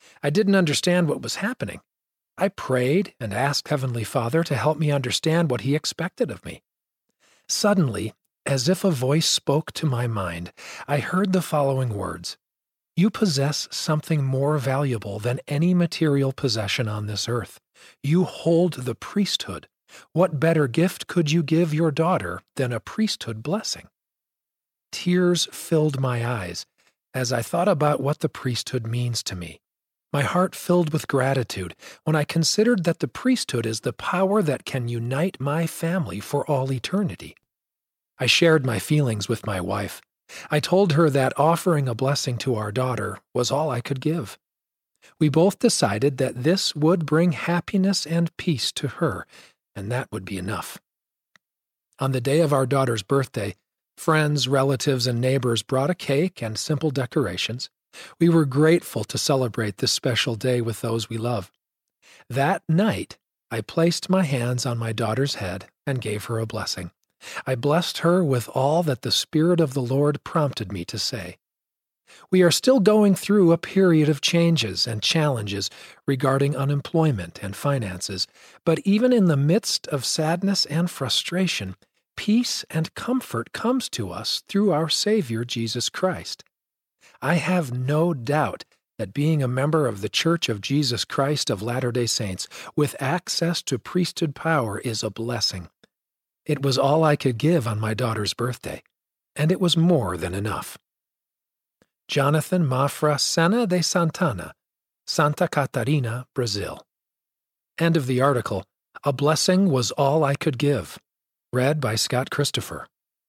I didn't understand what was happening. I prayed and asked Heavenly Father to help me understand what He expected of me. Suddenly, as if a voice spoke to my mind, I heard the following words: "You possess something more valuable than any material possession on this earth. You hold the priesthood. What better gift could you give your daughter than a priesthood blessing?" Tears filled my eyes as I thought about what the priesthood means to me. My heart filled with gratitude when I considered that the priesthood is the power that can unite my family for all eternity. I shared my feelings with my wife. I told her that offering a blessing to our daughter was all I could give. We both decided that this would bring happiness and peace to her, and that would be enough. On the day of our daughter's birthday, friends, relatives, and neighbors brought a cake and simple decorations. We were grateful to celebrate this special day with those we love. That night, I placed my hands on my daughter's head and gave her a blessing. I blessed her with all that the Spirit of the Lord prompted me to say. We are still going through a period of changes and challenges regarding unemployment and finances, but even in the midst of sadness and frustration, peace and comfort comes to us through our Savior Jesus Christ. I have no doubt that being a member of the Church of Jesus Christ of Latter-day Saints with access to priesthood power is a blessing. It was all I could give on my daughter's birthday, and it was more than enough. Jonathan Mafra Sena de Santana, Santa Catarina, Brazil. End of the article. A blessing was all I could give. Read by Scott Christopher.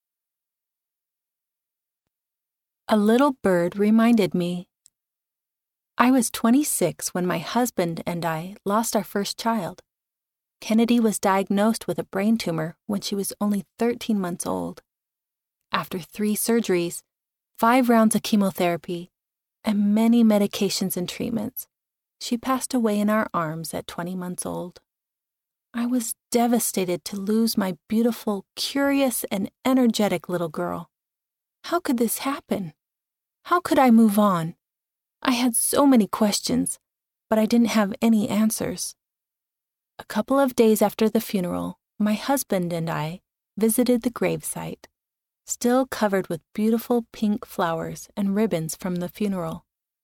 A little bird reminded me. I was 26 when my husband and I lost our first child. Kennedy was diagnosed with a brain tumor when she was only 13 months old. After 3 surgeries, 5 rounds of chemotherapy, and many medications and treatments, she passed away in our arms at 20 months old. I was devastated to lose my beautiful, curious, and energetic little girl. How could this happen? How could I move on? I had so many questions, but I didn't have any answers. A couple of days after the funeral, my husband and I visited the gravesite, still covered with beautiful pink flowers and ribbons from the funeral.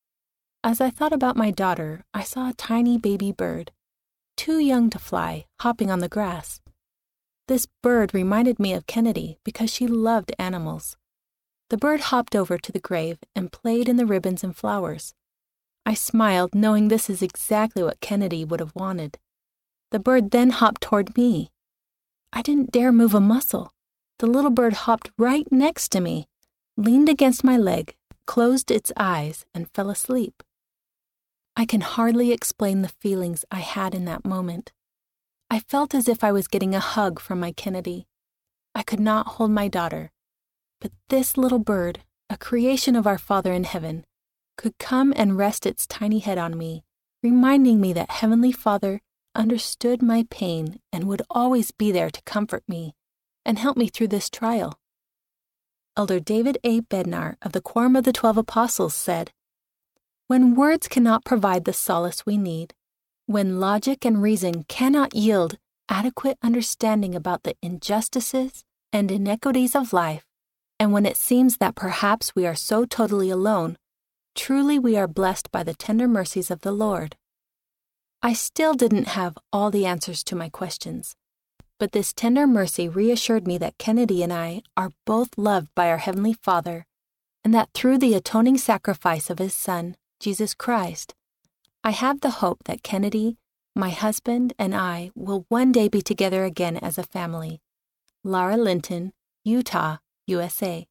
As I thought about my daughter, I saw a tiny baby bird, too young to fly, hopping on the grass. This bird reminded me of Kennedy because she loved animals. The bird hopped over to the grave and played in the ribbons and flowers. I smiled, knowing this is exactly what Kennedy would have wanted. The bird then hopped toward me. I didn't dare move a muscle. The little bird hopped right next to me, leaned against my leg, closed its eyes, and fell asleep. I can hardly explain the feelings I had in that moment. I felt as if I was getting a hug from my Kennedy. I could not hold my daughter, but this little bird, a creation of our Father in heaven, could come and rest its tiny head on me, reminding me that Heavenly Father understood my pain and would always be there to comfort me and help me through this trial. Elder David A. Bednar of the Quorum of the 12 Apostles said, "When words cannot provide the solace we need, when logic and reason cannot yield adequate understanding about the injustices and inequities of life, and when it seems that perhaps we are so totally alone, truly we are blessed by the tender mercies of the Lord." I still didn't have all the answers to my questions, but this tender mercy reassured me that Kennedy and I are both loved by our Heavenly Father, and that through the atoning sacrifice of His Son, Jesus Christ, I have the hope that Kennedy, my husband, and I will one day be together again as a family. Lara Linton, Utah, USA.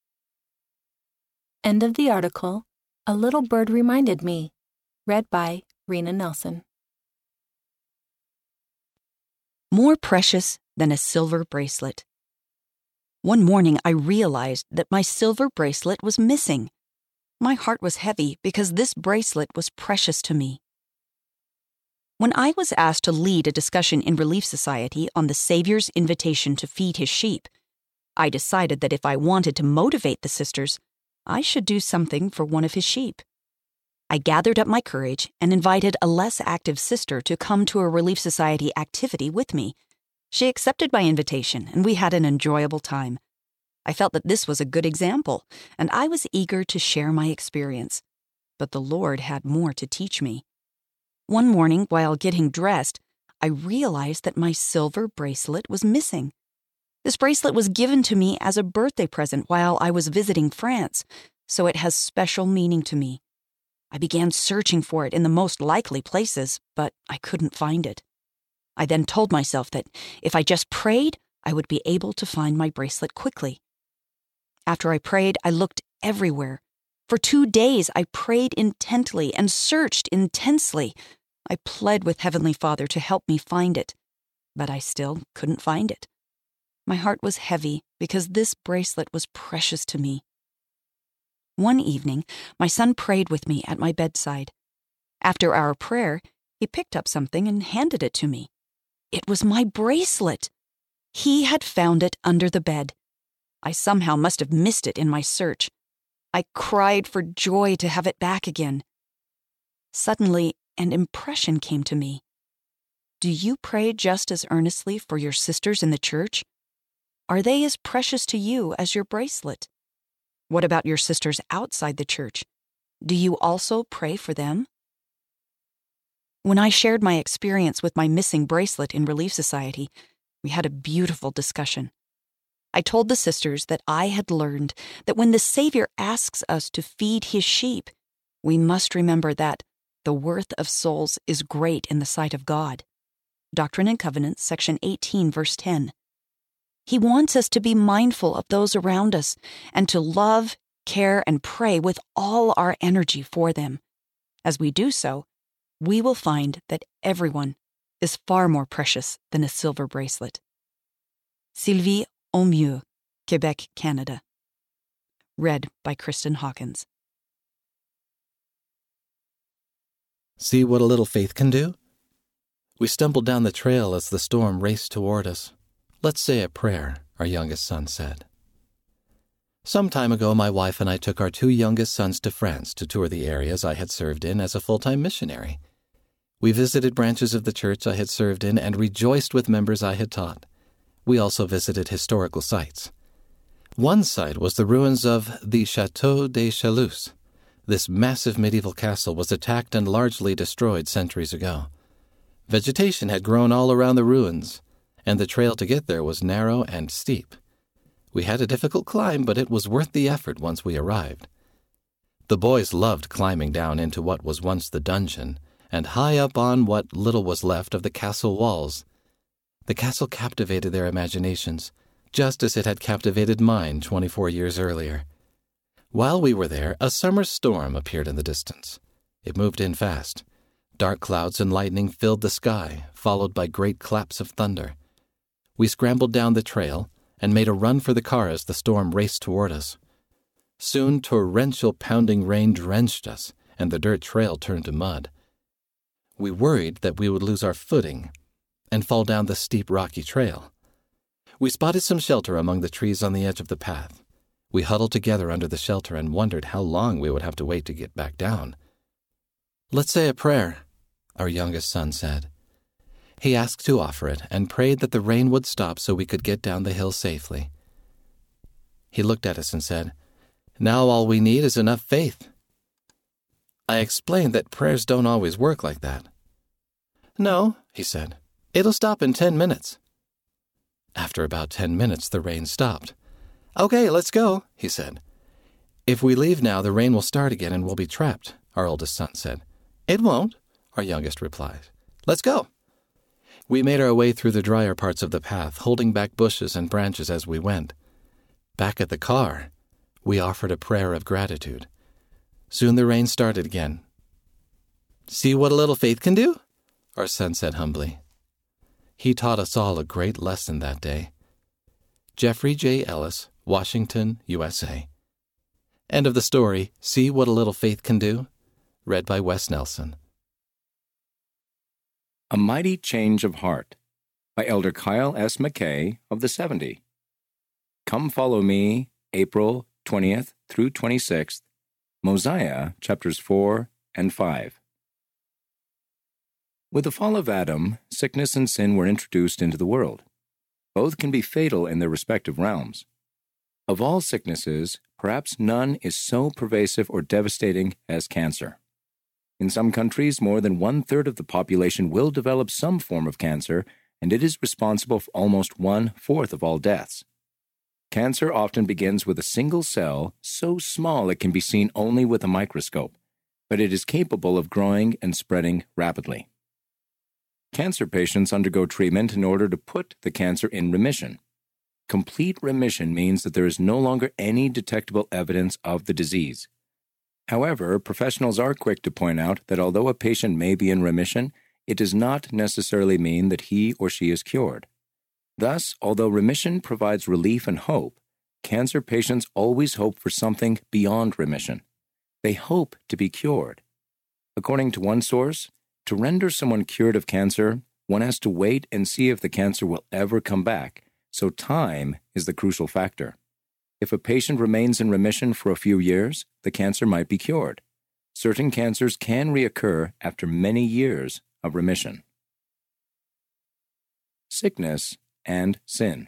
End of the article. A Little Bird Reminded Me. Read by Rena Nelson. More precious than a silver bracelet. One morning I realized that my silver bracelet was missing. My heart was heavy because this bracelet was precious to me. When I was asked to lead a discussion in Relief Society on the Savior's invitation to feed his sheep, I decided that if I wanted to motivate the sisters, I should do something for one of his sheep. I gathered up my courage and invited a less active sister to come to a Relief Society activity with me. She accepted my invitation, and we had an enjoyable time. I felt that this was a good example, and I was eager to share my experience. But the Lord had more to teach me. One morning, while getting dressed, I realized that my silver bracelet was missing. This bracelet was given to me as a birthday present while I was visiting France, so it has special meaning to me. I began searching for it in the most likely places, but I couldn't find it. I then told myself that if I just prayed, I would be able to find my bracelet quickly. After I prayed, I looked everywhere. For 2 days, I prayed intently and searched intensely. I pled with Heavenly Father to help me find it, but I still couldn't find it. My heart was heavy because this bracelet was precious to me. One evening, my son prayed with me at my bedside. After our prayer, he picked up something and handed it to me. It was my bracelet. He had found it under the bed. I somehow must have missed it in my search. I cried for joy to have it back again. Suddenly, an impression came to me. Do you pray just as earnestly for your sisters in the church? Are they as precious to you as your bracelet? What about your sisters outside the church? Do you also pray for them? When I shared my experience with my missing bracelet in Relief Society, we had a beautiful discussion. I told the sisters that I had learned that when the Savior asks us to feed his sheep, we must remember that the worth of souls is great in the sight of God. Doctrine and Covenants, section 18, verse 10. He wants us to be mindful of those around us and to love, care, and pray with all our energy for them. As we do so, we will find that everyone is far more precious than a silver bracelet. Sylvie Aumieux, Quebec, Canada. Read by Kristen Hawkins. See what a little faith can do? We stumbled down the trail as the storm raced toward us. Let's say a prayer, our youngest son said. Some time ago, my wife and I took our 2 youngest sons to France to tour the areas I had served in as a full-time missionary. We visited branches of the church I had served in and rejoiced with members I had taught. We also visited historical sites. One site was the ruins of the Château des Chalus. This massive medieval castle was attacked and largely destroyed centuries ago. Vegetation had grown all around the ruins, and the trail to get there was narrow and steep. We had a difficult climb, but it was worth the effort once we arrived. The boys loved climbing down into what was once the dungeon, and high up on what little was left of the castle walls. The castle captivated their imaginations, just as it had captivated mine 24 years earlier. While we were there, a summer storm appeared in the distance. It moved in fast. Dark clouds and lightning filled the sky, followed by great claps of thunder. We scrambled down the trail and made a run for the car as the storm raced toward us. Soon torrential pounding rain drenched us, and the dirt trail turned to mud. We worried that we would lose our footing and fall down the steep rocky trail. We spotted some shelter among the trees on the edge of the path. We huddled together under the shelter and wondered how long we would have to wait to get back down. Let's say a prayer, our youngest son said. He asked to offer it and prayed that the rain would stop so we could get down the hill safely. He looked at us and said, "Now all we need is enough faith." I explained that prayers don't always work like that. "No," he said, "it'll stop in 10 minutes. After about 10 minutes, the rain stopped. "Okay, let's go," he said. "If we leave now, the rain will start again and we'll be trapped," our oldest son said. "It won't," our youngest replied. "Let's go." We made our way through the drier parts of the path, holding back bushes and branches as we went. Back at the car, we offered a prayer of gratitude. Soon the rain started again. "See what a little faith can do?" our son said humbly. He taught us all a great lesson that day. Jeffrey J. Ellis, Washington, USA. End of the story, See What a Little Faith Can Do? Read by Wes Nelson. A Mighty Change of Heart by Elder Kyle S. McKay of the 70. Come Follow Me, April 20th through 26th, Mosiah, chapters 4 and 5. With the fall of Adam, sickness and sin were introduced into the world. Both can be fatal in their respective realms. Of all sicknesses, perhaps none is so pervasive or devastating as cancer. In some countries, more than 1/3 of the population will develop some form of cancer, and it is responsible for almost 1/4 of all deaths. Cancer often begins with a single cell so small it can be seen only with a microscope, but it is capable of growing and spreading rapidly. Cancer patients undergo treatment in order to put the cancer in remission. Complete remission means that there is no longer any detectable evidence of the disease. However, professionals are quick to point out that although a patient may be in remission, it does not necessarily mean that he or she is cured. Thus, although remission provides relief and hope, cancer patients always hope for something beyond remission. They hope to be cured. According to one source, to render someone cured of cancer, one has to wait and see if the cancer will ever come back, so time is the crucial factor. If a patient remains in remission for a few years, the cancer might be cured. Certain cancers can reoccur after many years of remission. Sickness and sin.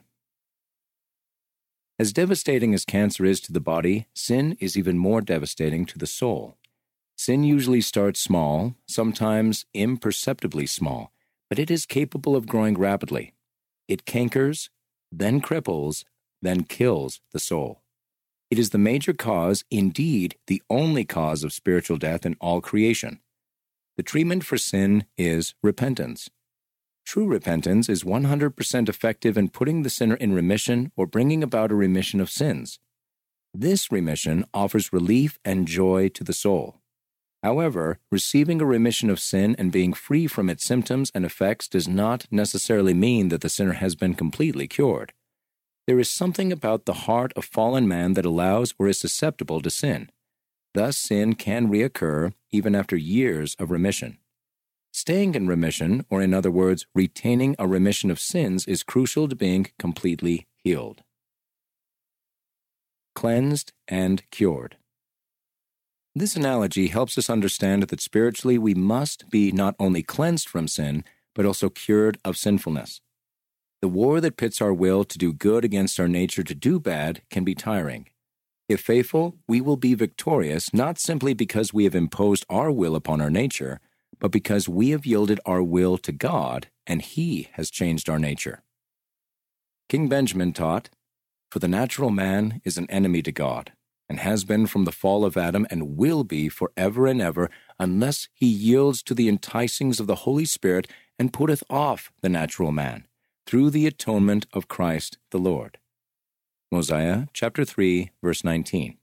As devastating as cancer is to the body, sin is even more devastating to the soul. Sin usually starts small, sometimes imperceptibly small, but it is capable of growing rapidly. It cankers, then cripples, then kills the soul. It is the major cause, indeed the only cause of spiritual death in all creation. The treatment for sin is repentance. True repentance is 100% effective in putting the sinner in remission or bringing about a remission of sins. This remission offers relief and joy to the soul. However, receiving a remission of sin and being free from its symptoms and effects does not necessarily mean that the sinner has been completely cured. There is something about the heart of fallen man that allows or is susceptible to sin. Thus, sin can reoccur even after years of remission. Staying in remission, or in other words, retaining a remission of sins, is crucial to being completely healed. Cleansed and cured. This analogy helps us understand that spiritually we must be not only cleansed from sin, but also cured of sinfulness. The war that pits our will to do good against our nature to do bad can be tiring. If faithful, we will be victorious not simply because we have imposed our will upon our nature, but because we have yielded our will to God and He has changed our nature. King Benjamin taught, "For the natural man is an enemy to God, and has been from the fall of Adam and will be forever and ever, unless he yields to the enticings of the Holy Spirit and putteth off the natural man, through the atonement of Christ the Lord." Mosiah chapter 3, verse 19.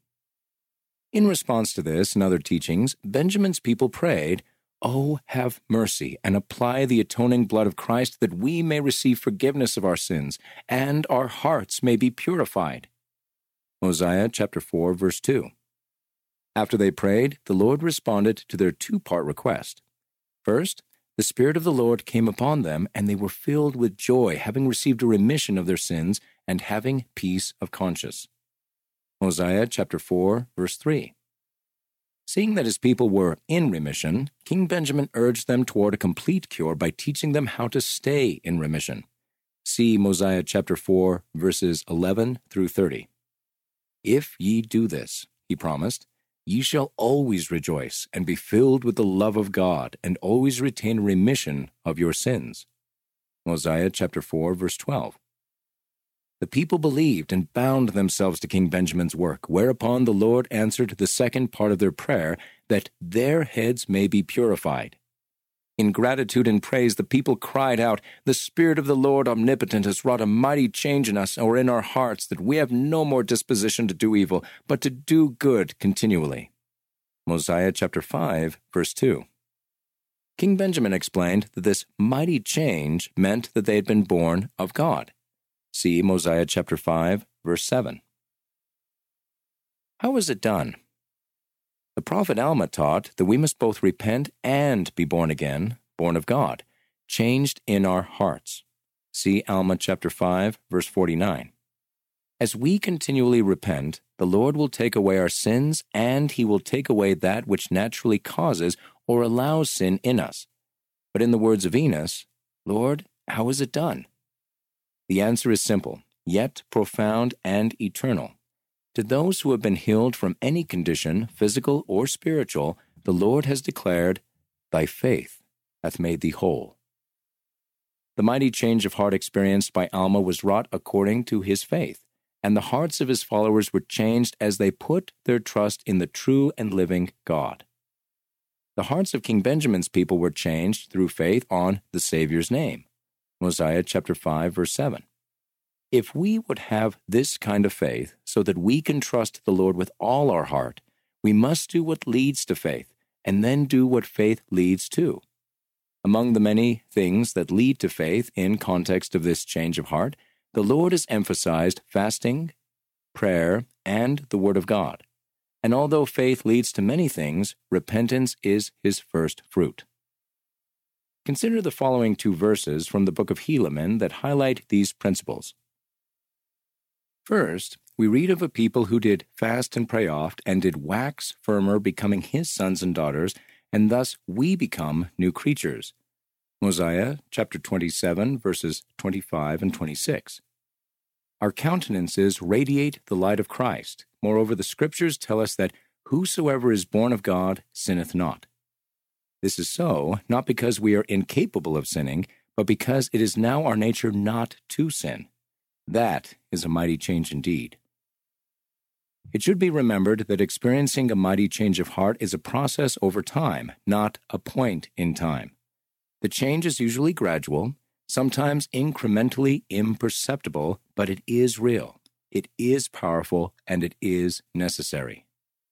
In response to this and other teachings, Benjamin's people prayed, "Oh, have mercy, and apply the atoning blood of Christ that we may receive forgiveness of our sins, and our hearts may be purified." Mosiah chapter 4, verse 2. After they prayed, the Lord responded to their two-part request. First, the Spirit of the Lord came upon them, and they were filled with joy, having received a remission of their sins and having peace of conscience. Mosiah chapter 4, verse 3. Seeing that his people were in remission, King Benjamin urged them toward a complete cure by teaching them how to stay in remission. See Mosiah chapter 4, verses 11 through 30. "If ye do this," he promised, "ye shall always rejoice and be filled with the love of God and always retain remission of your sins." Mosiah chapter 4, verse 12. The people believed and bound themselves to King Benjamin's work, whereupon the Lord answered the second part of their prayer, that their heads may be purified. In gratitude and praise, the people cried out, "The Spirit of the Lord omnipotent has wrought a mighty change in us or in our hearts, that we have no more disposition to do evil, but to do good continually." Mosiah chapter 5, verse 2. King Benjamin explained that this mighty change meant that they had been born of God. See Mosiah chapter 5, verse 7. How is it done? The prophet Alma taught that we must both repent and be born again, born of God, changed in our hearts. See Alma chapter 5, verse 49. As we continually repent, the Lord will take away our sins, and He will take away that which naturally causes or allows sin in us. But in the words of Enos, Lord, how is it done? The answer is simple, yet profound and eternal. To those who have been healed from any condition, physical or spiritual, the Lord has declared, Thy faith hath made thee whole. The mighty change of heart experienced by Alma was wrought according to his faith, and the hearts of his followers were changed as they put their trust in the true and living God. The hearts of King Benjamin's people were changed through faith on the Savior's name. Mosiah chapter 5, verse 7. If we would have this kind of faith so that we can trust the Lord with all our heart, we must do what leads to faith, and then do what faith leads to. Among the many things that lead to faith in context of this change of heart, the Lord has emphasized fasting, prayer, and the Word of God. And although faith leads to many things, repentance is His first fruit. Consider the following 2 verses from the book of Helaman that highlight these principles. First, we read of a people who did fast and pray oft, and did wax firmer, becoming His sons and daughters, and thus we become new creatures. Mosiah chapter 27, verses 25 and 26. Our countenances radiate the light of Christ. Moreover, the Scriptures tell us that whosoever is born of God sinneth not. This is so, not because we are incapable of sinning, but because it is now our nature not to sin. That is a mighty change indeed. It should be remembered that experiencing a mighty change of heart is a process over time, not a point in time. The change is usually gradual, sometimes incrementally imperceptible, but it is real, it is powerful, and it is necessary.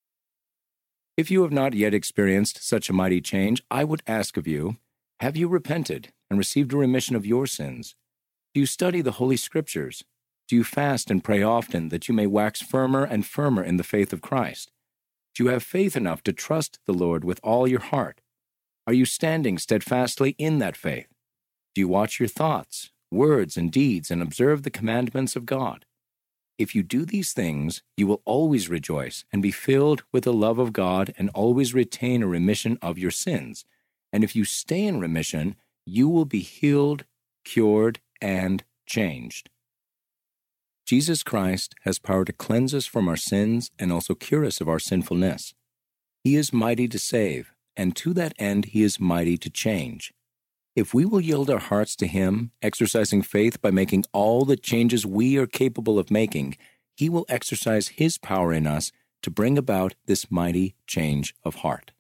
If you have not yet experienced such a mighty change, I would ask of you, have you repented and received a remission of your sins? Do you study the Holy Scriptures? Do you fast and pray often that you may wax firmer and firmer in the faith of Christ? Do you have faith enough to trust the Lord with all your heart? Are you standing steadfastly in that faith? Do you watch your thoughts, words, and deeds and observe the commandments of God? If you do these things, you will always rejoice and be filled with the love of God and always retain a remission of your sins. And if you stay in remission, you will be healed, cured, and changed. Jesus Christ has power to cleanse us from our sins and also cure us of our sinfulness. He is mighty to save, and to that end He is mighty to change. If we will yield our hearts to Him, exercising faith by making all the changes we are capable of making, He will exercise His power in us to bring about this mighty change of heart.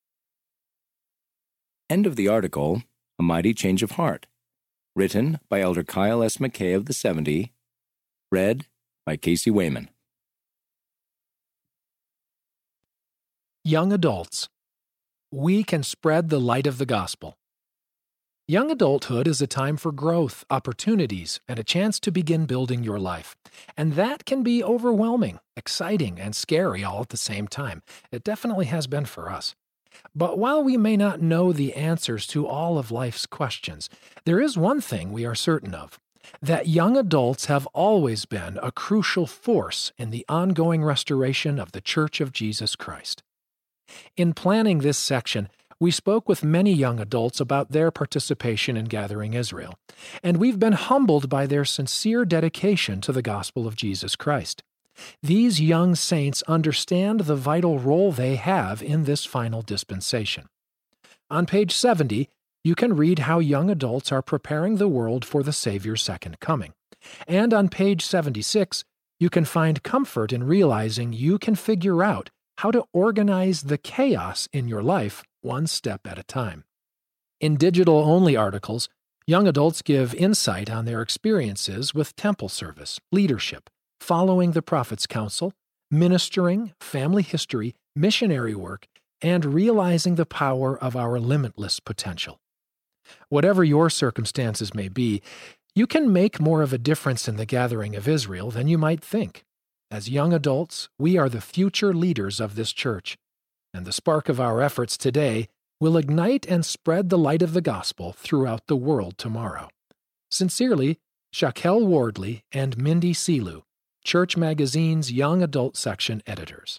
End of the article, A Mighty Change of Heart. Written by Elder Kyle S. McKay of the 70. Read by Casey Wayman. Young adults. We can spread the light of the gospel. Young adulthood is a time for growth, opportunities, and a chance to begin building your life. And that can be overwhelming, exciting, and scary all at the same time. It definitely has been for us. But while we may not know the answers to all of life's questions, there is one thing we are certain of, that young adults have always been a crucial force in the ongoing restoration of the Church of Jesus Christ. In planning this section, we spoke with many young adults about their participation in Gathering Israel, and we've been humbled by their sincere dedication to the gospel of Jesus Christ. These young saints understand the vital role they have in this final dispensation. On page 70, you can read how young adults are preparing the world for the Savior's second coming. And on page 76, you can find comfort in realizing you can figure out how to organize the chaos in your life one step at a time. In digital-only articles, young adults give insight on their experiences with temple service, leadership, following the Prophet's counsel, ministering, family history, missionary work, and realizing the power of our limitless potential. Whatever your circumstances may be, you can make more of a difference in the Gathering of Israel than you might think. As young adults, we are the future leaders of this church, and the spark of our efforts today will ignite and spread the light of the gospel throughout the world tomorrow. Sincerely, Shaquel Wardley and Mindy Selu, Church Magazine's Young Adult Section editors.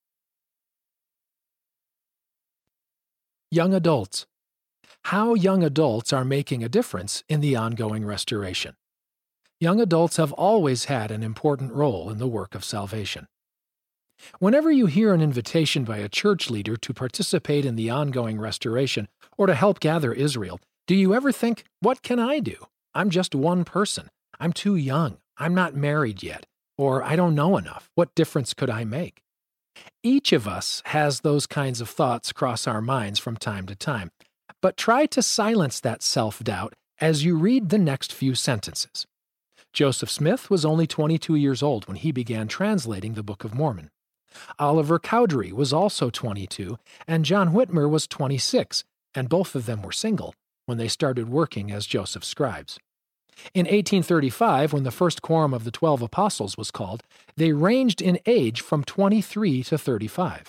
Young adults. How young adults are making a difference in the ongoing restoration. Young adults have always had an important role in the work of salvation. Whenever you hear an invitation by a church leader to participate in the ongoing restoration or to help gather Israel, do you ever think, what can I do? I'm just one person. I'm too young. I'm not married yet. Or I don't know enough. What difference could I make? Each of us has those kinds of thoughts cross our minds from time to time. But try to silence that self-doubt as you read the next few sentences. Joseph Smith was only 22 years old when he began translating the Book of Mormon. Oliver Cowdery was also 22, and John Whitmer was 26, and both of them were single when they started working as Joseph's scribes. In 1835, when the first quorum of the 12 apostles was called, they ranged in age from 23 to 35.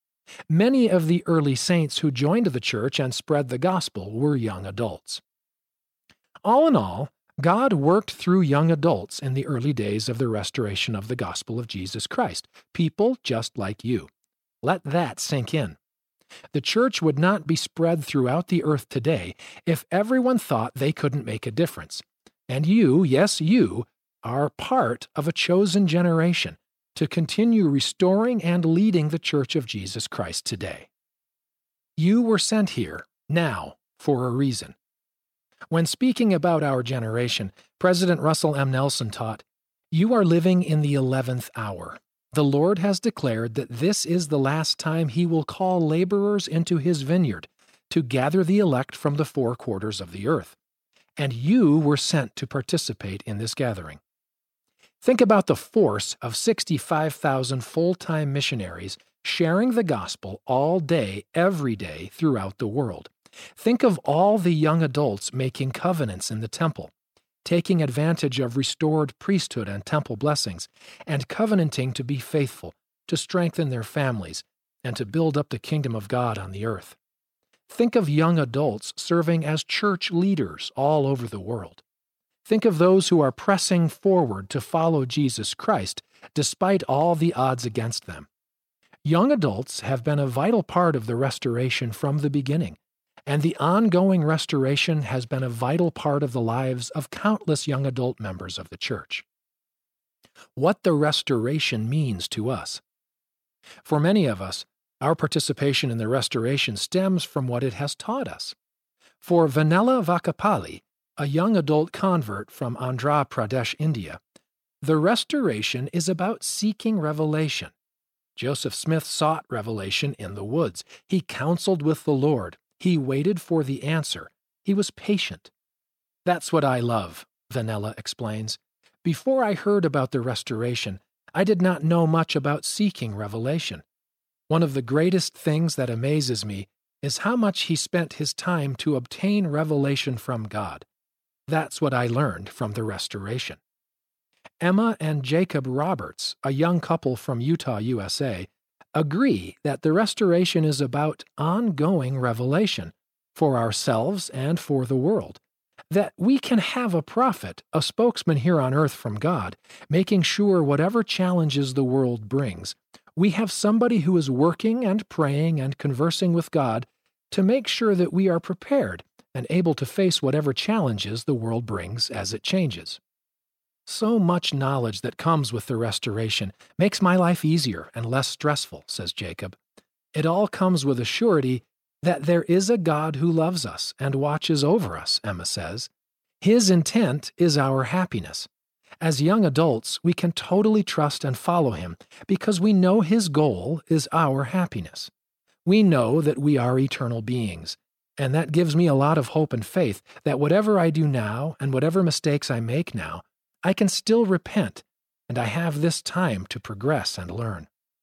Many of the early saints who joined the church and spread the gospel were young adults. All in all, God worked through young adults in the early days of the restoration of the gospel of Jesus Christ, people just like you. Let that sink in. The church would not be spread throughout the earth today if everyone thought they couldn't make a difference. And you, yes, you, are part of a chosen generation to continue restoring and leading the Church of Jesus Christ today. You were sent here, now, for a reason. When speaking about our generation, President Russell M. Nelson taught, "You are living in the 11th hour. The Lord has declared that this is the last time He will call laborers into His vineyard to gather the elect from the four quarters of the earth. And you were sent to participate in this gathering." Think about the force of 65,000 full-time missionaries sharing the gospel all day, every day throughout the world. Think of all the young adults making covenants in the temple, taking advantage of restored priesthood and temple blessings, and covenanting to be faithful, to strengthen their families, and to build up the kingdom of God on the earth. Think of young adults serving as church leaders all over the world. Think of those who are pressing forward to follow Jesus Christ despite all the odds against them. Young adults have been a vital part of the restoration from the beginning, and the ongoing restoration has been a vital part of the lives of countless young adult members of the church. What the restoration means to us. For many of us, our participation in the restoration stems from what it has taught us. For Vanella Vakapali, a young adult convert from Andhra Pradesh, India, the restoration is about seeking revelation. Joseph Smith sought revelation in the woods. He counseled with the Lord. He waited for the answer. He was patient. That's what I love, Vanella explains. Before I heard about the restoration, I did not know much about seeking revelation. One of the greatest things that amazes me is how much he spent his time to obtain revelation from God. That's what I learned from the restoration. Emma and Jacob Roberts, a young couple from Utah, USA, agree that the restoration is about ongoing revelation for ourselves and for the world, that we can have a prophet, a spokesman here on earth from God, making sure whatever challenges the world brings, we have somebody who is working and praying and conversing with God to make sure that we are prepared and able to face whatever challenges the world brings as it changes. So much knowledge that comes with the restoration makes my life easier and less stressful, says Jacob. It all comes with a surety that there is a God who loves us and watches over us, Emma says. His intent is our happiness. As young adults, we can totally trust and follow Him because we know His goal is our happiness. We know that we are eternal beings, and that gives me a lot of hope and faith that whatever I do now and whatever mistakes I make now, I can still repent, and I have this time to progress and learn.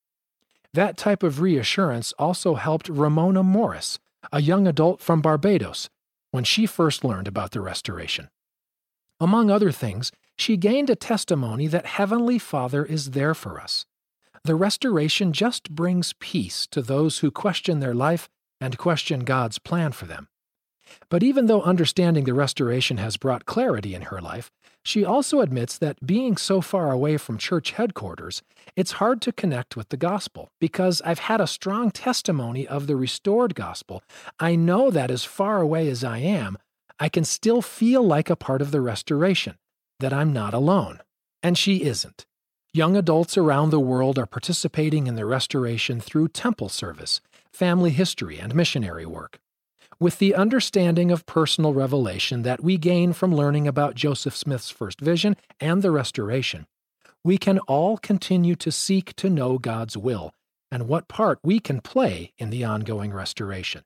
That type of reassurance also helped Ramona Morris, a young adult from Barbados, when she first learned about the restoration. Among other things, she gained a testimony that Heavenly Father is there for us. The restoration just brings peace to those who question their life and question God's plan for them. But even though understanding the restoration has brought clarity in her life, she also admits that being so far away from church headquarters, it's hard to connect with the gospel. Because I've had a strong testimony of the restored gospel, I know that as far away as I am, I can still feel like a part of the restoration, that I'm not alone. And she isn't. Young adults around the world are participating in the restoration through temple service, family history, and missionary work. With the understanding of personal revelation that we gain from learning about Joseph Smith's first vision and the restoration, we can all continue to seek to know God's will and what part we can play in the ongoing restoration.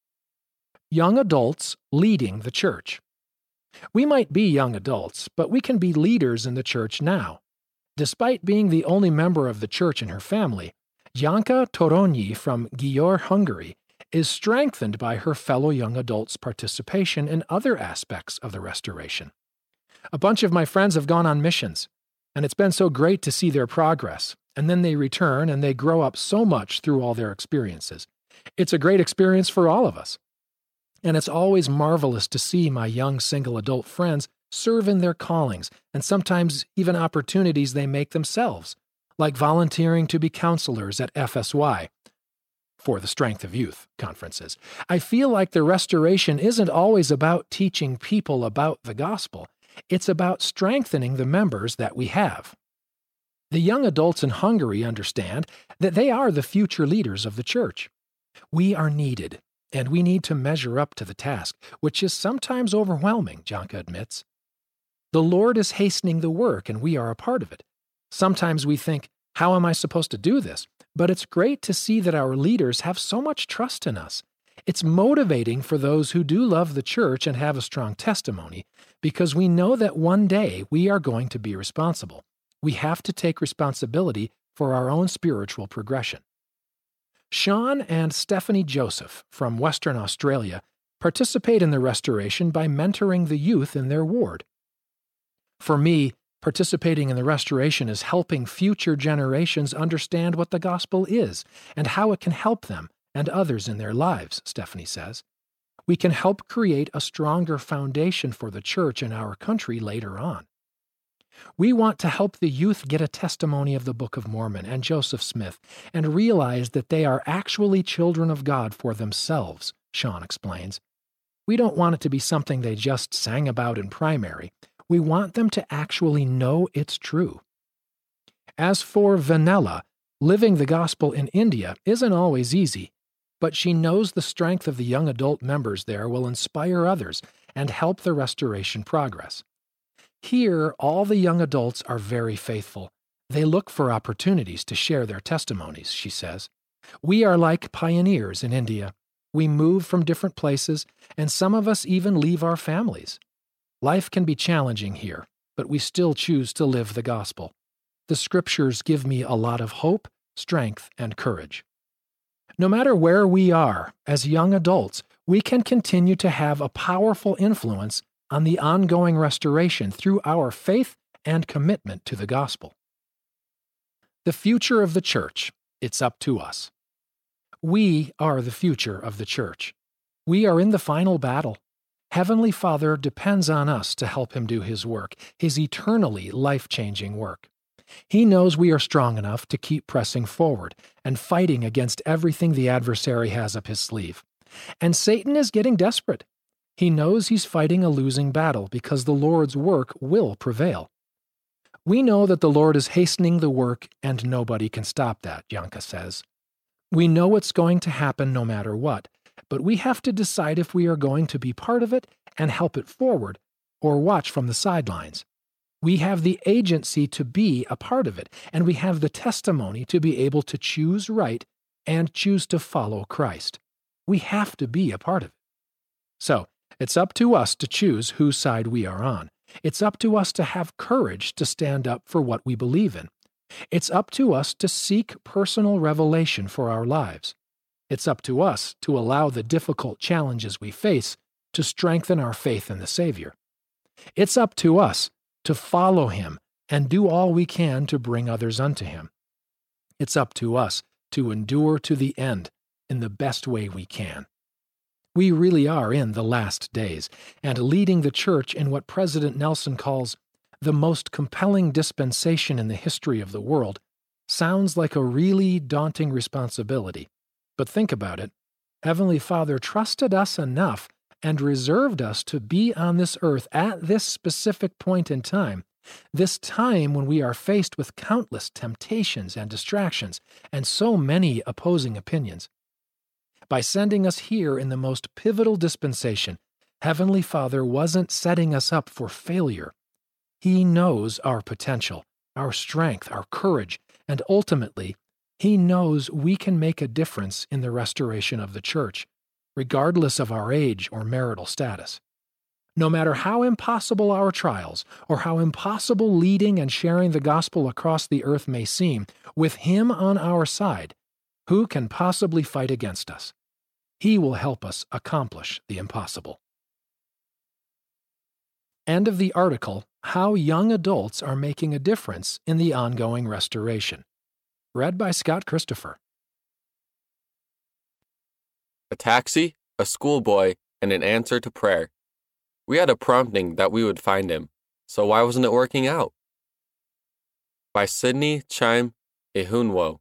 Young adults leading the church. We might be young adults, but we can be leaders in the church now. Despite being the only member of the church in her family, Janka Toronyi from Győr, Hungary, is strengthened by her fellow young adults' participation in other aspects of the restoration. A bunch of my friends have gone on missions, and it's been so great to see their progress, and then they return and they grow up so much through all their experiences. It's a great experience for all of us. And it's always marvelous to see my young single adult friends serve in their callings, and sometimes even opportunities they make themselves, like volunteering to be counselors at FSY, for the Strength of Youth conferences. I feel like the restoration isn't always about teaching people about the gospel. It's about strengthening the members that we have. The young adults in Hungary understand that they are the future leaders of the church. We are needed, and we need to measure up to the task, which is sometimes overwhelming, Janka admits. The Lord is hastening the work, and we are a part of it. Sometimes we think, how am I supposed to do this? But it's great to see that our leaders have so much trust in us. It's motivating for those who do love the church and have a strong testimony, because we know that one day we are going to be responsible. We have to take responsibility for our own spiritual progression. Sean and Stephanie Joseph from Western Australia participate in the restoration by mentoring the youth in their ward. For me, participating in the restoration is helping future generations understand what the gospel is and how it can help them and others in their lives, Stephanie says. We can help create a stronger foundation for the church in our country later on. We want to help the youth get a testimony of the Book of Mormon and Joseph Smith and realize that they are actually children of God for themselves, Sean explains. We don't want it to be something they just sang about in primary. We want them to actually know it's true. As for Vanella, living the gospel in India isn't always easy, but she knows the strength of the young adult members there will inspire others and help the restoration progress. Here, all the young adults are very faithful. They look for opportunities to share their testimonies, she says. We are like pioneers in India. We move from different places, and some of us even leave our families. Life can be challenging here, but we still choose to live the gospel. The scriptures give me a lot of hope, strength, and courage. No matter where we are, as young adults, we can continue to have a powerful influence on the ongoing restoration through our faith and commitment to the gospel. The future of the church, it's up to us. We are the future of the church. We are in the final battle. Heavenly Father depends on us to help him do his work, his eternally life-changing work. He knows we are strong enough to keep pressing forward and fighting against everything the adversary has up his sleeve. And Satan is getting desperate. He knows he's fighting a losing battle because the Lord's work will prevail. We know that the Lord is hastening the work and nobody can stop that, Janka says. We know it's going to happen no matter what, but we have to decide if we are going to be part of it and help it forward or watch from the sidelines. We have the agency to be a part of it, and we have the testimony to be able to choose right and choose to follow Christ. We have to be a part of it. So, it's up to us to choose whose side we are on. It's up to us to have courage to stand up for what we believe in. It's up to us to seek personal revelation for our lives. It's up to us to allow the difficult challenges we face to strengthen our faith in the Savior. It's up to us to follow him and do all we can to bring others unto him. It's up to us to endure to the end in the best way we can. We really are in the last days, and leading the church in what President Nelson calls the most compelling dispensation in the history of the world sounds like a really daunting responsibility. But think about it. Heavenly Father trusted us enough and reserved us to be on this earth at this specific point in time, this time when we are faced with countless temptations and distractions and so many opposing opinions. By sending us here in the most pivotal dispensation, Heavenly Father wasn't setting us up for failure. He knows our potential, our strength, our courage, and ultimately, He knows we can make a difference in the restoration of the church, regardless of our age or marital status. No matter how impossible our trials, or how impossible leading and sharing the gospel across the earth may seem, with Him on our side, who can possibly fight against us? He will help us accomplish the impossible. End of the article, How Young Adults Are Making a Difference in the Ongoing Restoration. Read by Scott Christopher. A taxi, a schoolboy, and an answer to prayer. We had a prompting that we would find him, so why wasn't it working out? By Sidney Chaim Ehunwo.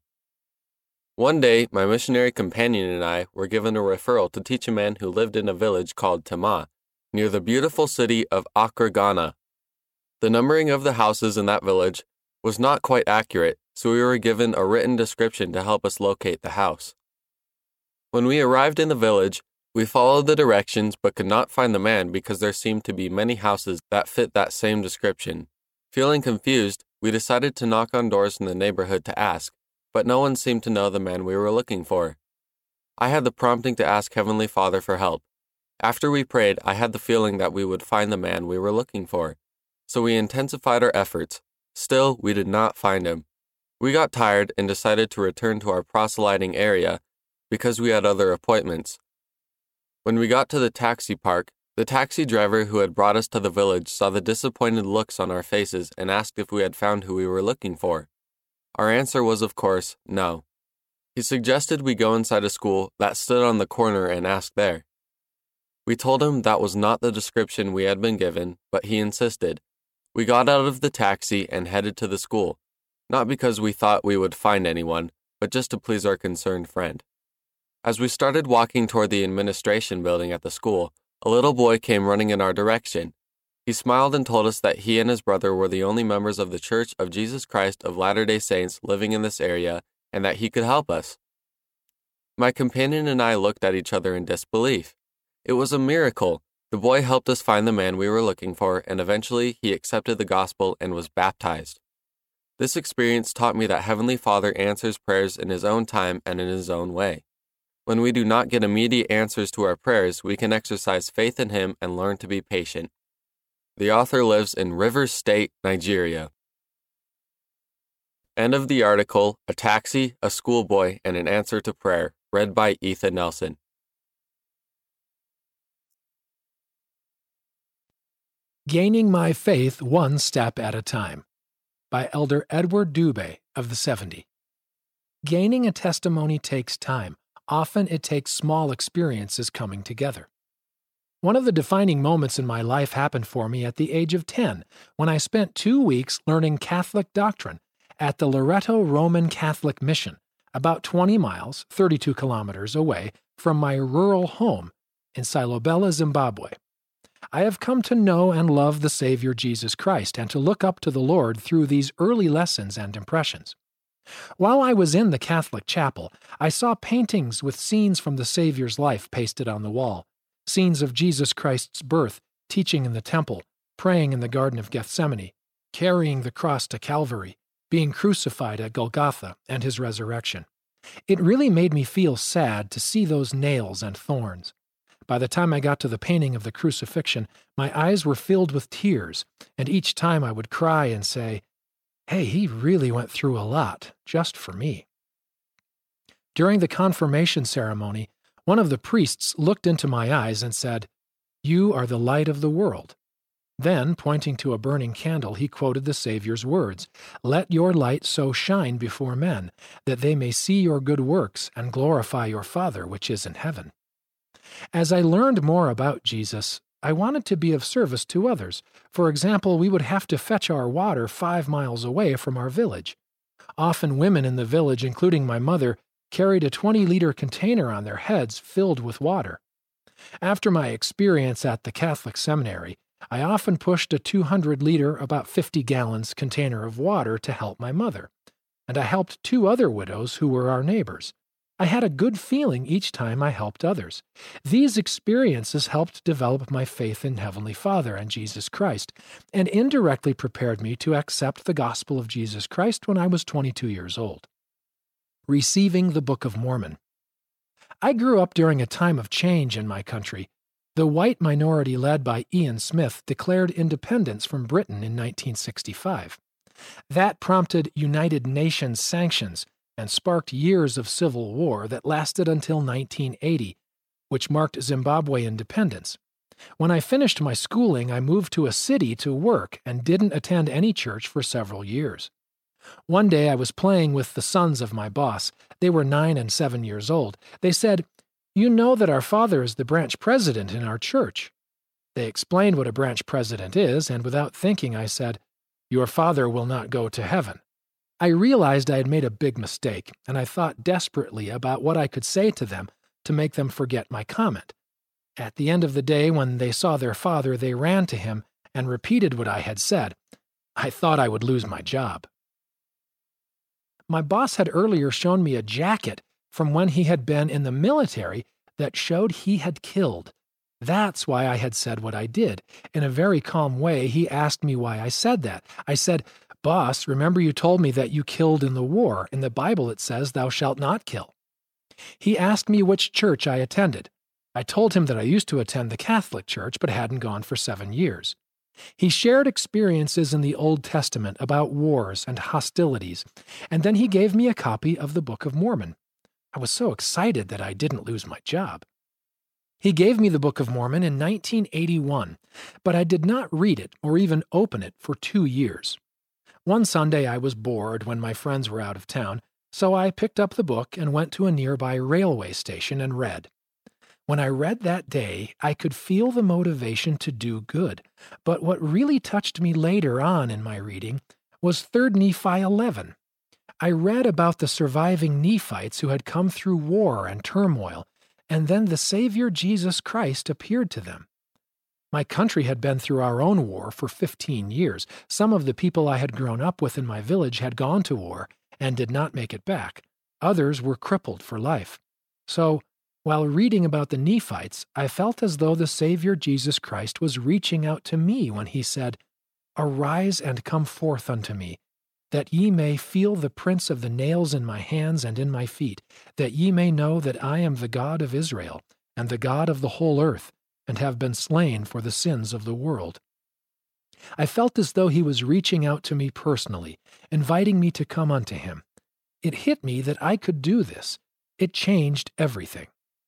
One day, my missionary companion and I were given a referral to teach a man who lived in a village called Tema, near the beautiful city of Accra, Ghana. The numbering of the houses in that village was not quite accurate, so we were given a written description to help us locate the house. When we arrived in the village, we followed the directions but could not find the man because there seemed to be many houses that fit that same description. Feeling confused, we decided to knock on doors in the neighborhood to ask, but no one seemed to know the man we were looking for. I had the prompting to ask Heavenly Father for help. After we prayed, I had the feeling that we would find the man we were looking for, so we intensified our efforts. Still, we did not find him. We got tired and decided to return to our proselyting area because we had other appointments. When we got to the taxi park, the taxi driver who had brought us to the village saw the disappointed looks on our faces and asked if we had found who we were looking for. Our answer was, of course, no. He suggested we go inside a school that stood on the corner and ask there. We told him that was not the description we had been given, but he insisted. We got out of the taxi and headed to the school, not because we thought we would find anyone, but just to please our concerned friend. As we started walking toward the administration building at the school, a little boy came running in our direction. He smiled and told us that he and his brother were the only members of the Church of Jesus Christ of Latter-day Saints living in this area and that he could help us. My companion and I looked at each other in disbelief. It was a miracle. The boy helped us find the man we were looking for, and eventually he accepted the gospel and was baptized. This experience taught me that Heavenly Father answers prayers in His own time and in His own way. When we do not get immediate answers to our prayers, we can exercise faith in Him and learn to be patient. The author lives in Rivers State, Nigeria. End of the article, A Taxi, a Schoolboy, and an Answer to Prayer, read by Ethan Nelson. Gaining My Faith One Step at a Time, by Elder Edward Dube of the 70. Gaining a testimony takes time. Often it takes small experiences coming together. One of the defining moments in my life happened for me at the age of 10, when I spent 2 weeks learning Catholic doctrine at the Loreto Roman Catholic Mission, about 20 miles, 32 kilometers away from my rural home in Silobela, Zimbabwe. I have come to know and love the Savior Jesus Christ and to look up to the Lord through these early lessons and impressions. While I was in the Catholic chapel, I saw paintings with scenes from the Savior's life pasted on the wall, scenes of Jesus Christ's birth, teaching in the temple, praying in the Garden of Gethsemane, carrying the cross to Calvary, being crucified at Golgotha, and His resurrection. It really made me feel sad to see those nails and thorns. By the time I got to the painting of the crucifixion, my eyes were filled with tears, and each time I would cry and say, "Hey, He really went through a lot, just for me." During the confirmation ceremony, one of the priests looked into my eyes and said, "You are the light of the world." Then, pointing to a burning candle, he quoted the Savior's words, "Let your light so shine before men, that they may see your good works and glorify your Father which is in heaven." As I learned more about Jesus, I wanted to be of service to others. For example, we would have to fetch our water 5 miles away from our village. Often women in the village, including my mother, carried a 20-liter container on their heads filled with water. After my experience at the Catholic seminary, I often pushed a 200-liter, about 50 gallons, container of water to help my mother, and I helped 2 other widows who were our neighbors. I had a good feeling each time I helped others. These experiences helped develop my faith in Heavenly Father and Jesus Christ, and indirectly prepared me to accept the gospel of Jesus Christ when I was 22 years old. Receiving the Book of Mormon. I grew up during a time of change in my country. The white minority led by Ian Smith declared independence from Britain in 1965. That prompted United Nations sanctions and sparked years of civil war that lasted until 1980, which marked Zimbabwe independence. When I finished my schooling, I moved to a city to work and didn't attend any church for several years. One day I was playing with the sons of my boss. They were 9 and 7 years old. They said, "You know that our father is the branch president in our church." They explained what a branch president is, and without thinking I said, "Your father will not go to heaven." I realized I had made a big mistake, and I thought desperately about what I could say to them to make them forget my comment. At the end of the day, when they saw their father, they ran to him and repeated what I had said. I thought I would lose my job. My boss had earlier shown me a jacket from when he had been in the military that showed he had killed. That's why I had said what I did. In a very calm way, he asked me why I said that. I said, "Boss, remember you told me that you killed in the war. In the Bible it says, 'Thou shalt not kill.'" He asked me which church I attended. I told him that I used to attend the Catholic Church but hadn't gone for 7 years. He shared experiences in the Old Testament about wars and hostilities, and then he gave me a copy of the Book of Mormon. I was so excited that I didn't lose my job. He gave me the Book of Mormon in 1981, but I did not read it or even open it for 2 years. One Sunday I was bored when my friends were out of town, so I picked up the book and went to a nearby railway station and read. When I read that day, I could feel the motivation to do good, but what really touched me later on in my reading was 3 Nephi 11. I read about the surviving Nephites who had come through war and turmoil, and then the Savior Jesus Christ appeared to them. My country had been through our own war for 15 years. Some of the people I had grown up with in my village had gone to war and did not make it back. Others were crippled for life. So, while reading about the Nephites, I felt as though the Savior Jesus Christ was reaching out to me when he said, "Arise and come forth unto me, that ye may feel the prints of the nails in my hands and in my feet, that ye may know that I am the God of Israel, and the God of the whole earth, and have been slain for the sins of the world." I felt as though he was reaching out to me personally, inviting me to come unto him. It hit me that I could do this. It changed everything.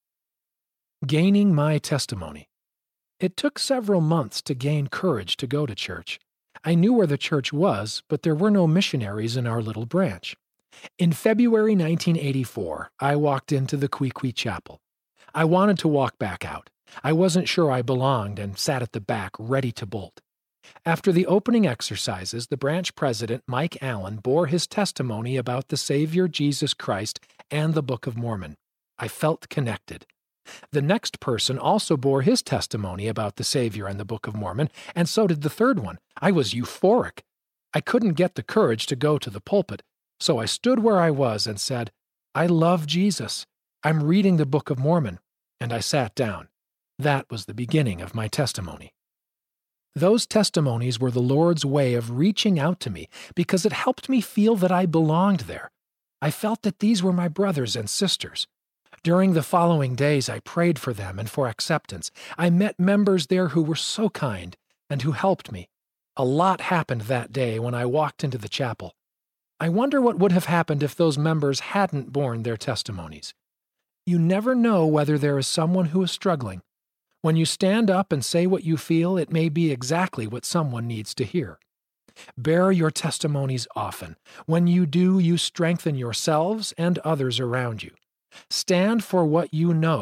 Gaining my testimony. It took several months to gain courage to go to church. I knew where the church was, but there were no missionaries in our little branch. In February 1984, I walked into the Kwee Chapel. I wanted to walk back out. I wasn't sure I belonged and sat at the back, ready to bolt. After the opening exercises, the branch president, Mike Allen, bore his testimony about the Savior Jesus Christ and the Book of Mormon. I felt connected. The next person also bore his testimony about the Savior and the Book of Mormon, and so did the third one. I was euphoric. I couldn't get the courage to go to the pulpit, so I stood where I was and said, "I love Jesus. I'm reading the Book of Mormon," and I sat down. That was the beginning of my testimony. Those testimonies were the Lord's way of reaching out to me because it helped me feel that I belonged there. I felt that these were my brothers and sisters. During the following days, I prayed for them and for acceptance. I met members there who were so kind and who helped me. A lot happened that day when I walked into the chapel. I wonder what would have happened if those members hadn't borne their testimonies. You never know whether there is someone who is struggling. When you stand up and say what you feel, it may be exactly what someone needs to hear. Bear your testimonies often. When you do, you strengthen yourselves and others around you. Stand for what you know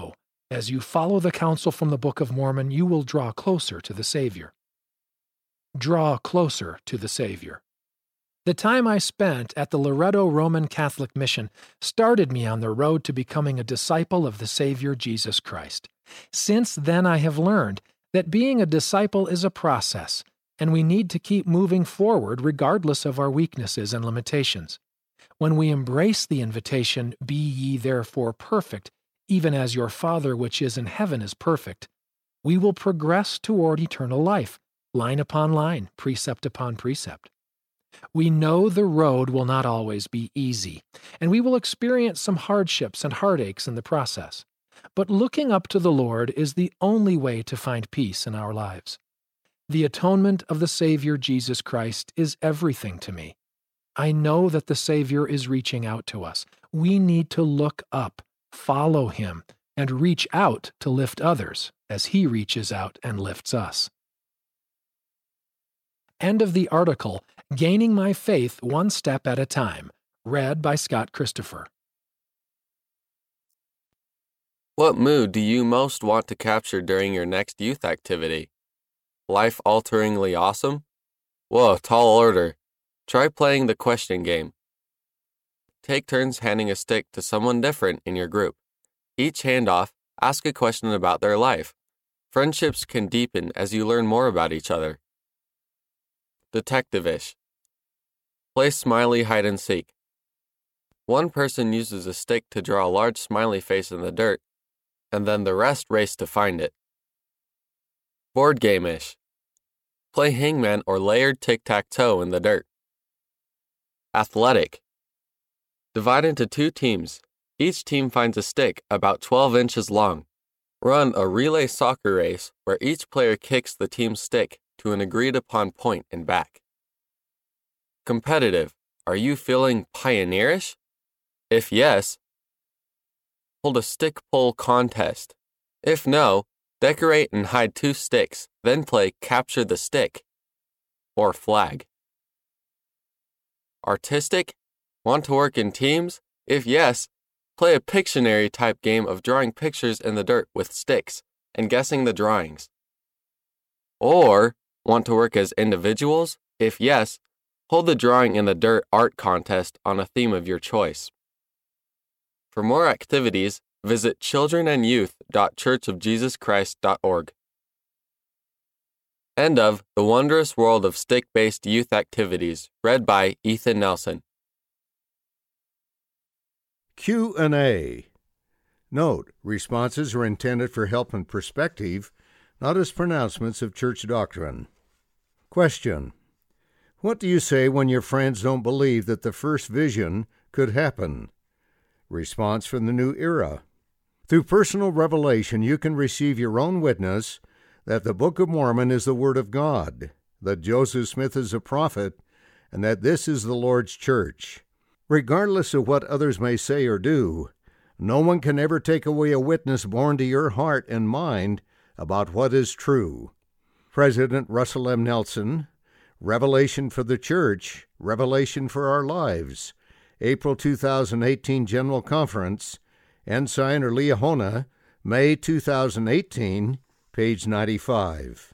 As you follow the counsel from the Book of Mormon, you will draw closer to the Savior. Draw closer to the Savior. The time I spent at the Loretto Roman Catholic Mission started me on the road to becoming a disciple of the Savior Jesus Christ. Since then, I have learned that being a disciple is a process, and we need to keep moving forward regardless of our weaknesses and limitations. When we embrace the invitation, "Be ye therefore perfect, even as your Father which is in heaven is perfect," we will progress toward eternal life, line upon line, precept upon precept. We know the road will not always be easy, and we will experience some hardships and heartaches in the process. But looking up to the Lord is the only way to find peace in our lives. The atonement of the Savior Jesus Christ is everything to me. I know that the Savior is reaching out to us. We need to look up, follow Him, and reach out to lift others as He reaches out and lifts us. End of the article, Gaining My Faith One Step at a Time, read by Scott Christopher. What mood do you most want to capture during your next youth activity? Life-alteringly awesome? Whoa, tall order. Try playing the question game. Take turns handing a stick to someone different in your group. Each handoff, ask a question about their life. Friendships can deepen as you learn more about each other. Detective-ish. Play smiley hide-and-seek. One person uses a stick to draw a large smiley face in the dirt, and then the rest race to find it. Board game-ish. Play hangman or layered tic-tac-toe in the dirt. Athletic. Divide into 2 teams. Each team finds a stick about 12 inches long. Run a relay soccer race where each player kicks the team's stick to an agreed-upon point and back. Competitive. Are you feeling pioneerish? If yes, hold a stick pull contest. If no, decorate and hide 2 sticks, then play Capture the Stick or Flag. Artistic? Want to work in teams? If yes, play a Pictionary-type game of drawing pictures in the dirt with sticks and guessing the drawings. Or, want to work as individuals? If yes, hold the Drawing in the Dirt art contest on a theme of your choice. For more activities, visit childrenandyouth.churchofjesuschrist.org. End of The Wondrous World of Stick-Based Youth Activities, read by Ethan Nelson. Q&A. Note, responses are intended for help and perspective, not as pronouncements of church doctrine. Question. What do you say when your friends don't believe that the first vision could happen? Response from the New Era. Through personal revelation, you can receive your own witness that the Book of Mormon is the Word of God, that Joseph Smith is a prophet, and that this is the Lord's church. Regardless of what others may say or do, no one can ever take away a witness born to your heart and mind about what is true. President Russell M. Nelson, Revelation for the Church, Revelation for Our Lives, April 2018 General Conference, Ensign or Liahona, May 2018, page 95.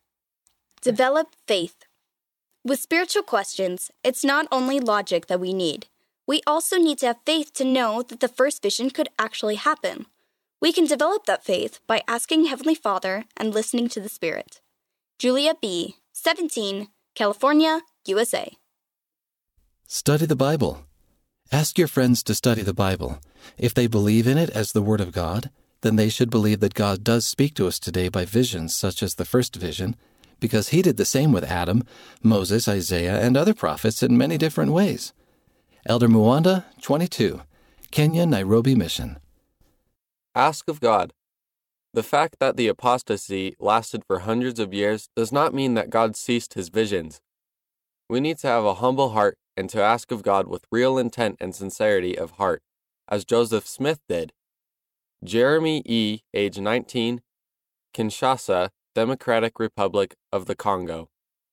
Develop faith. With spiritual questions, it's not only logic that we need. We also need to have faith to know that the first vision could actually happen. We can develop that faith by asking Heavenly Father and listening to the Spirit. Julia B., 17, California, USA. Study the Bible. Ask your friends to study the Bible. If they believe in it as the Word of God, then they should believe that God does speak to us today by visions such as the first vision, because He did the same with Adam, Moses, Isaiah, and other prophets in many different ways. Elder Muwanda, 22, Kenya, Nairobi Mission. Ask of God. The fact that the apostasy lasted for hundreds of years does not mean that God ceased His visions. We need to have a humble heart and to ask of God with real intent and sincerity of heart, as Joseph Smith did. Jeremy E., age 19, Kinshasa, Democratic Republic of the Congo.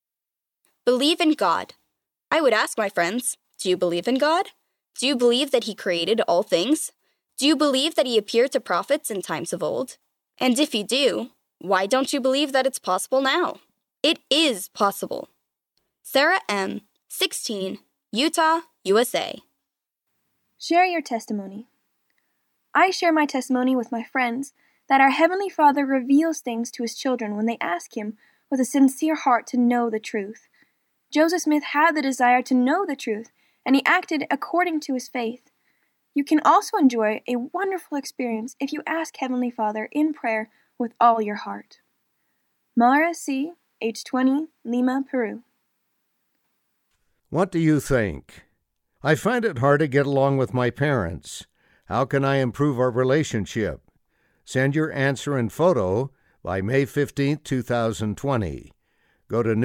Believe in God. I would ask my friends, do you believe in God? Do you believe that He created all things? Do you believe that he appeared to prophets in times of old? And if you do, why don't you believe that it's possible now? It is possible. Sarah M., 16, Utah, USA. Share your testimony. I share my testimony with my friends that our Heavenly Father reveals things to His children when they ask Him with a sincere heart to know the truth. Joseph Smith had the desire to know the truth, and he acted according to his faith. You can also enjoy a wonderful experience if you ask Heavenly Father in prayer with all your heart. Mara C., age 20, Lima, Peru. What do you think? I find it hard to get along with my parents. How can I improve our relationship? Send your answer and photo by May 15, 2020. Go to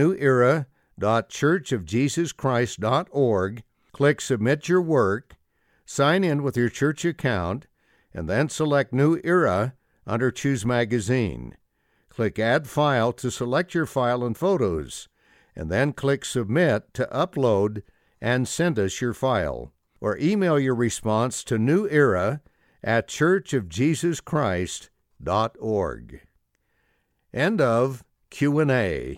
newera.churchofjesuschrist.org, click Submit Your Work, sign in with your church account, and then select New Era under Choose Magazine. Click Add File to select your file and photos, and then click Submit to upload and send us your file. Or email your response to newera@churchofjesuschrist.org. End of Q&A.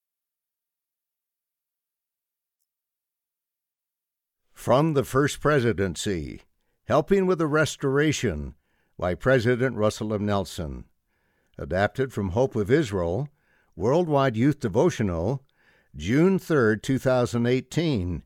From the First Presidency, Helping with the Restoration by President Russell M. Nelson. Adapted from Hope of Israel, Worldwide Youth Devotional, June 3, 2018,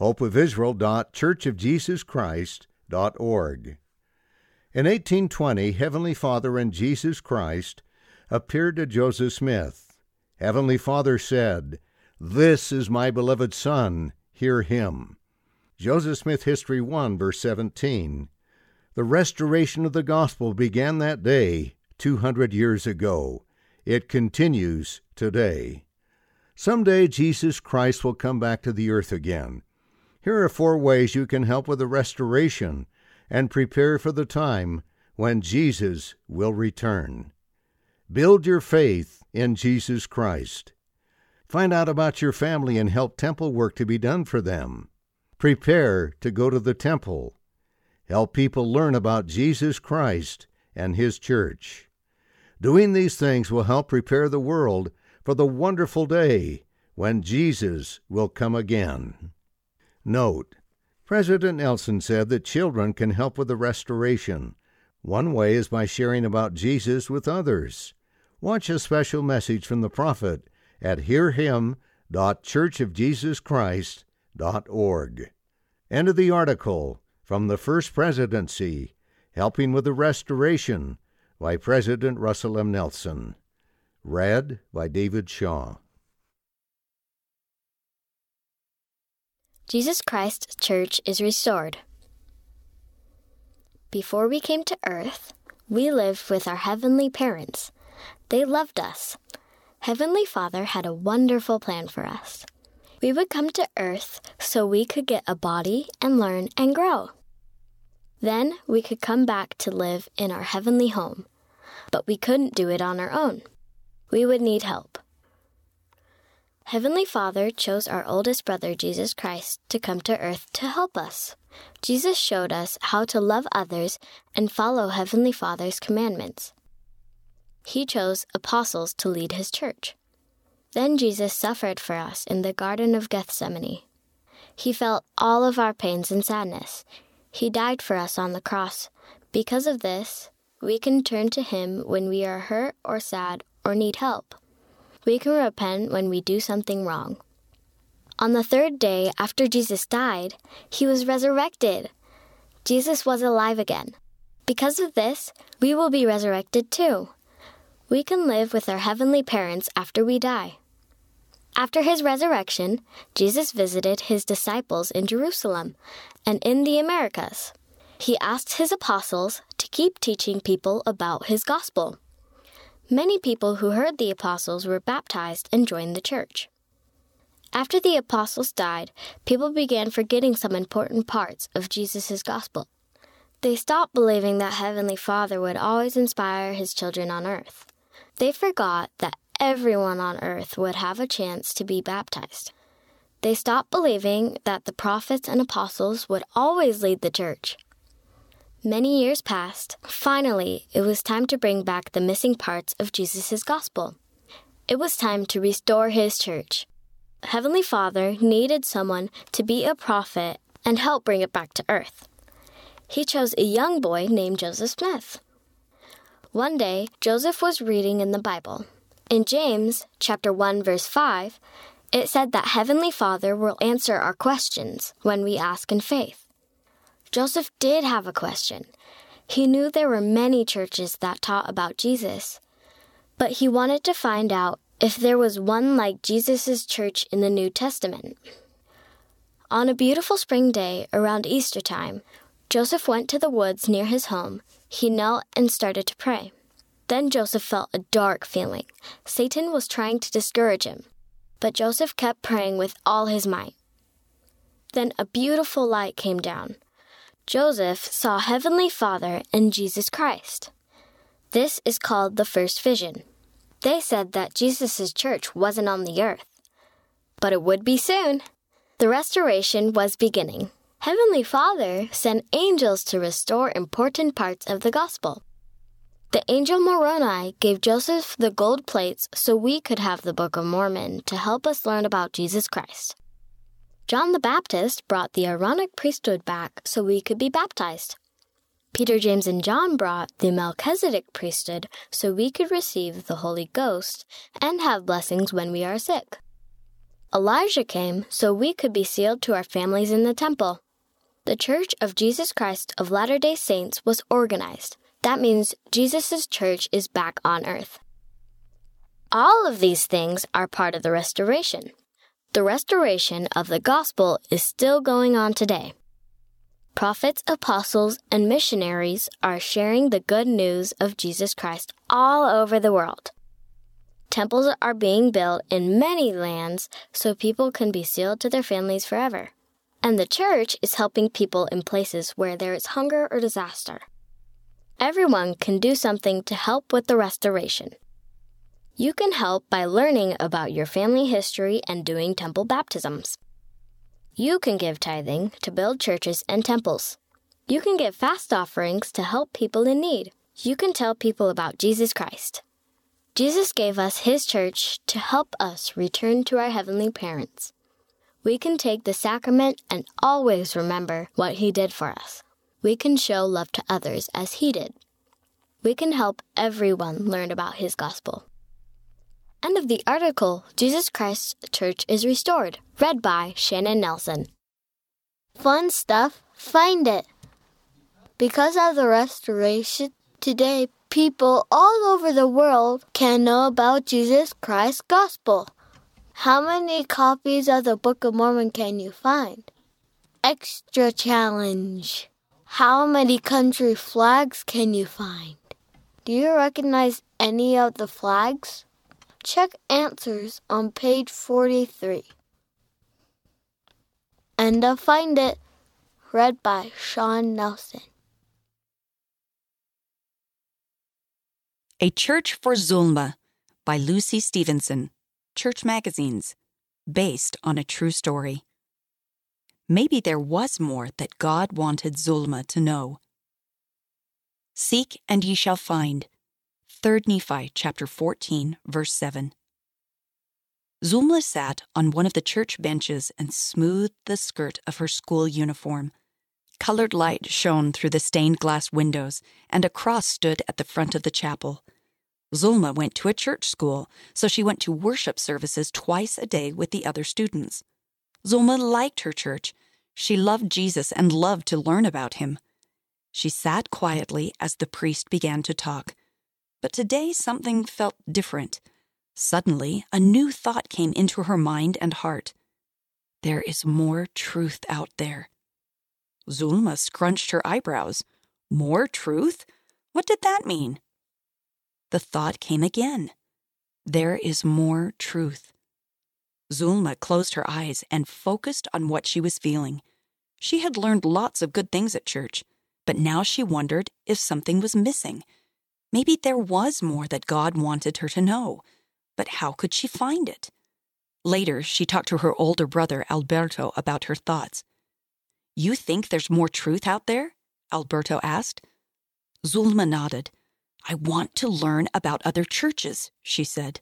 hopeofisrael.churchofjesuschrist.org. In 1820, Heavenly Father and Jesus Christ appeared to Joseph Smith. Heavenly Father said, "This is my beloved Son, hear him." Joseph Smith History 1, verse 17. The restoration of the gospel began that day, 200 years ago. It continues today. Someday Jesus Christ will come back to the earth again. Here are 4 ways you can help with the restoration and prepare for the time when Jesus will return. Build your faith in Jesus Christ. Find out about your family and help temple work to be done for them. Prepare to go to the temple. Help people learn about Jesus Christ and His church. Doing these things will help prepare the world for the wonderful day when Jesus will come again. Note: President Nelson said that children can help with the restoration. One way is by sharing about Jesus with others. Watch a special message from the prophet at hearhim.churchofjesuschrist.org. End of the article from the First Presidency, Helping with the Restoration by President Russell M. Nelson. Read by David Shaw. Jesus Christ's Church is restored. Before we came to earth, we lived with our heavenly parents. They loved us. Heavenly Father had a wonderful plan for us. We would come to earth so we could get a body and learn and grow. Then we could come back to live in our heavenly home. But we couldn't do it on our own. We would need help. Heavenly Father chose our oldest brother, Jesus Christ, to come to earth to help us. Jesus showed us how to love others and follow Heavenly Father's commandments. He chose apostles to lead His church. Then Jesus suffered for us in the Garden of Gethsemane. He felt all of our pains and sadness. He died for us on the cross. Because of this, we can turn to Him when we are hurt or sad or need help. We can repent when we do something wrong. On the 3rd day after Jesus died, He was resurrected. Jesus was alive again. Because of this, we will be resurrected too. We can live with our heavenly parents after we die. After His resurrection, Jesus visited His disciples in Jerusalem and in the Americas. He asked His apostles to keep teaching people about His gospel. Many people who heard the apostles were baptized and joined the church. After the apostles died, people began forgetting some important parts of Jesus' gospel. They stopped believing that Heavenly Father would always inspire His children on earth. They forgot that everyone on earth would have a chance to be baptized. They stopped believing that the prophets and apostles would always lead the church. Many years passed. Finally, it was time to bring back the missing parts of Jesus' gospel. It was time to restore his church. Heavenly Father needed someone to be a prophet and help bring it back to earth. He chose a young boy named Joseph Smith. One day, Joseph was reading in the Bible. In James chapter 1, verse 5, it said that Heavenly Father will answer our questions when we ask in faith. Joseph did have a question. He knew there were many churches that taught about Jesus, but he wanted to find out if there was one like Jesus' church in the New Testament. On a beautiful spring day around Easter time, Joseph went to the woods near his home. He knelt and started to pray. Then Joseph felt a dark feeling. Satan was trying to discourage him, but Joseph kept praying with all his might. Then a beautiful light came down. Joseph saw Heavenly Father and Jesus Christ. This is called the first vision. They said that Jesus' church wasn't on the earth, but it would be soon. The restoration was beginning. Heavenly Father sent angels to restore important parts of the gospel. The angel Moroni gave Joseph the gold plates so we could have the Book of Mormon to help us learn about Jesus Christ. John the Baptist brought the Aaronic priesthood back so we could be baptized. Peter, James, and John brought the Melchizedek priesthood so we could receive the Holy Ghost and have blessings when we are sick. Elijah came so we could be sealed to our families in the temple. The Church of Jesus Christ of Latter-day Saints was organized. That means Jesus' church is back on earth. All of these things are part of the restoration. The restoration of the gospel is still going on today. Prophets, apostles, and missionaries are sharing the good news of Jesus Christ all over the world. Temples are being built in many lands so people can be sealed to their families forever. And the church is helping people in places where there is hunger or disaster. Everyone can do something to help with the restoration. You can help by learning about your family history and doing temple baptisms. You can give tithing to build churches and temples. You can give fast offerings to help people in need. You can tell people about Jesus Christ. Jesus gave us his church to help us return to our heavenly parents. We can take the sacrament and always remember what he did for us. We can show love to others as he did. We can help everyone learn about his gospel. End of the article, Jesus Christ's Church is Restored, read by Shannon Nelson. Fun stuff, find it. Because of the restoration, today people all over the world can know about Jesus Christ's gospel. How many copies of the Book of Mormon can you find? Extra challenge. How many country flags can you find? Do you recognize any of the flags? Check answers on page 43. End of Find It, read by Sean Nelson. A Church for Zulma by Lucy Stevenson, Church Magazines, based on a true story. Maybe there was more that God wanted Zulma to know. Seek and ye shall find. 3 Nephi chapter 14, verse 7. Zulma sat on one of the church benches and smoothed the skirt of her school uniform. Colored light shone through the stained glass windows, and a cross stood at the front of the chapel. Zulma went to a church school, so she went to worship services twice a day with the other students. Zulma liked her church. She loved Jesus and loved to learn about him. She sat quietly as the priest began to talk. But today something felt different. Suddenly, a new thought came into her mind and heart. There is more truth out there. Zulma scrunched her eyebrows. More truth? What did that mean? The thought came again. There is more truth. Zulma closed her eyes and focused on what she was feeling. She had learned lots of good things at church, but now she wondered if something was missing. Maybe there was more that God wanted her to know, but how could she find it? Later, she talked to her older brother, Alberto, about her thoughts. You think there's more truth out there? Alberto asked. Zulma nodded. I want to learn about other churches, she said.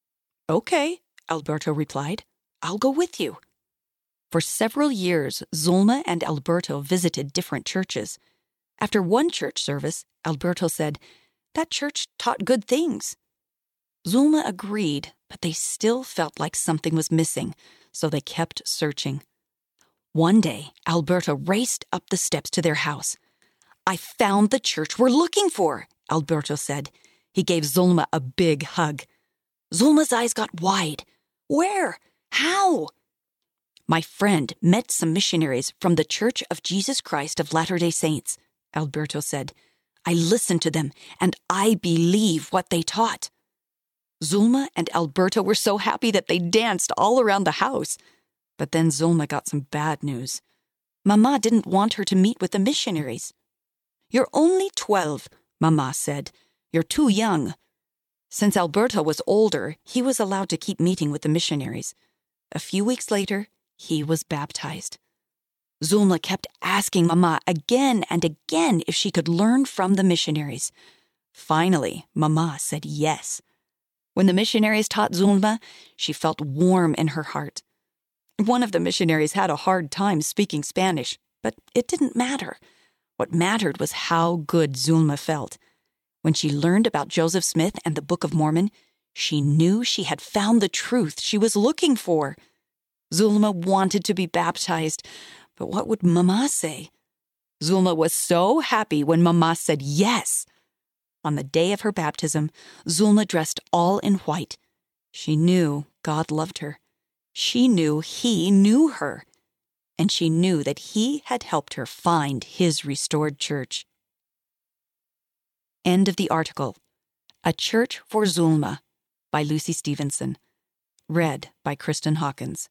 Okay, Alberto replied. I'll go with you. For several years, Zulma and Alberto visited different churches. After one church service, Alberto said, that church taught good things. Zulma agreed, but they still felt like something was missing, so they kept searching. One day, Alberto raced up the steps to their house. I found the church we're looking for, Alberto said. He gave Zulma a big hug. Zulma's eyes got wide. Where? How? My friend met some missionaries from the Church of Jesus Christ of Latter-day Saints, Alberto said. I listened to them, and I believe what they taught. Zulma and Alberto were so happy that they danced all around the house. But then Zulma got some bad news. Mama didn't want her to meet with the missionaries. You're only 12, Mama said. You're too young. Since Alberto was older, he was allowed to keep meeting with the missionaries. A few weeks later, he was baptized. Zulma kept asking Mama again and again if she could learn from the missionaries. Finally, Mama said yes. When the missionaries taught Zulma, she felt warm in her heart. One of the missionaries had a hard time speaking Spanish, but it didn't matter. What mattered was how good Zulma felt. When she learned about Joseph Smith and the Book of Mormon, she knew she had found the truth she was looking for. Zulma wanted to be baptized, but what would Mama say? Zulma was so happy when Mama said yes. On the day of her baptism, Zulma dressed all in white. She knew God loved her. She knew He knew her. And she knew that He had helped her find His restored church. End of the article. A Church for Zulma by Lucy Stevenson. Read by Kristen Hawkins.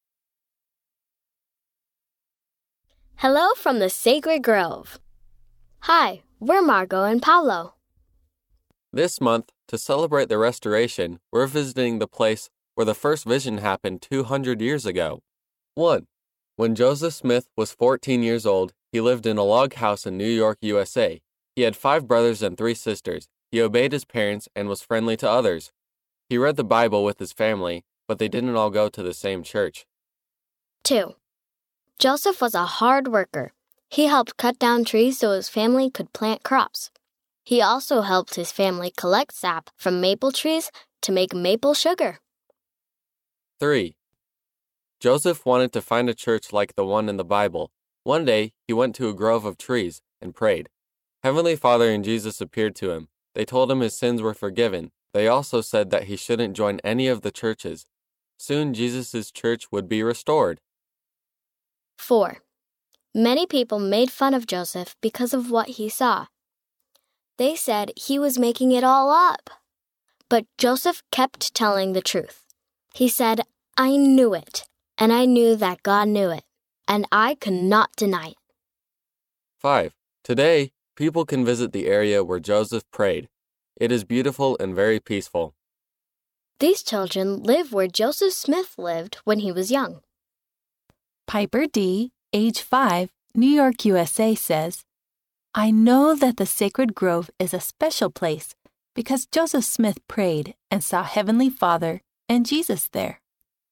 Hello from the Sacred Grove. Hi, we're Margot and Paolo. This month, to celebrate the restoration, we're visiting the place where the first vision happened 200 years ago. 1. When Joseph Smith was 14 years old, he lived in a log house in New York, USA. He had 5 brothers and 3 sisters. He obeyed his parents and was friendly to others. He read the Bible with his family, but they didn't all go to the same church. 2. Joseph was a hard worker. He helped cut down trees so his family could plant crops. He also helped his family collect sap from maple trees to make maple sugar. 3. Joseph wanted to find a church like the one in the Bible. One day, he went to a grove of trees and prayed. Heavenly Father and Jesus appeared to him. They told him his sins were forgiven. They also said that he shouldn't join any of the churches. Soon, Jesus' church would be restored. 4. Many people made fun of Joseph because of what he saw. They said he was making it all up. But Joseph kept telling the truth. He said, I knew it, and I knew that God knew it, and I could not deny it. 5. Today, people can visit the area where Joseph prayed. It is beautiful and very peaceful. These children live where Joseph Smith lived when he was young. Piper D., age 5, New York, USA, says, I know that the Sacred Grove is a special place because Joseph Smith prayed and saw Heavenly Father and Jesus there.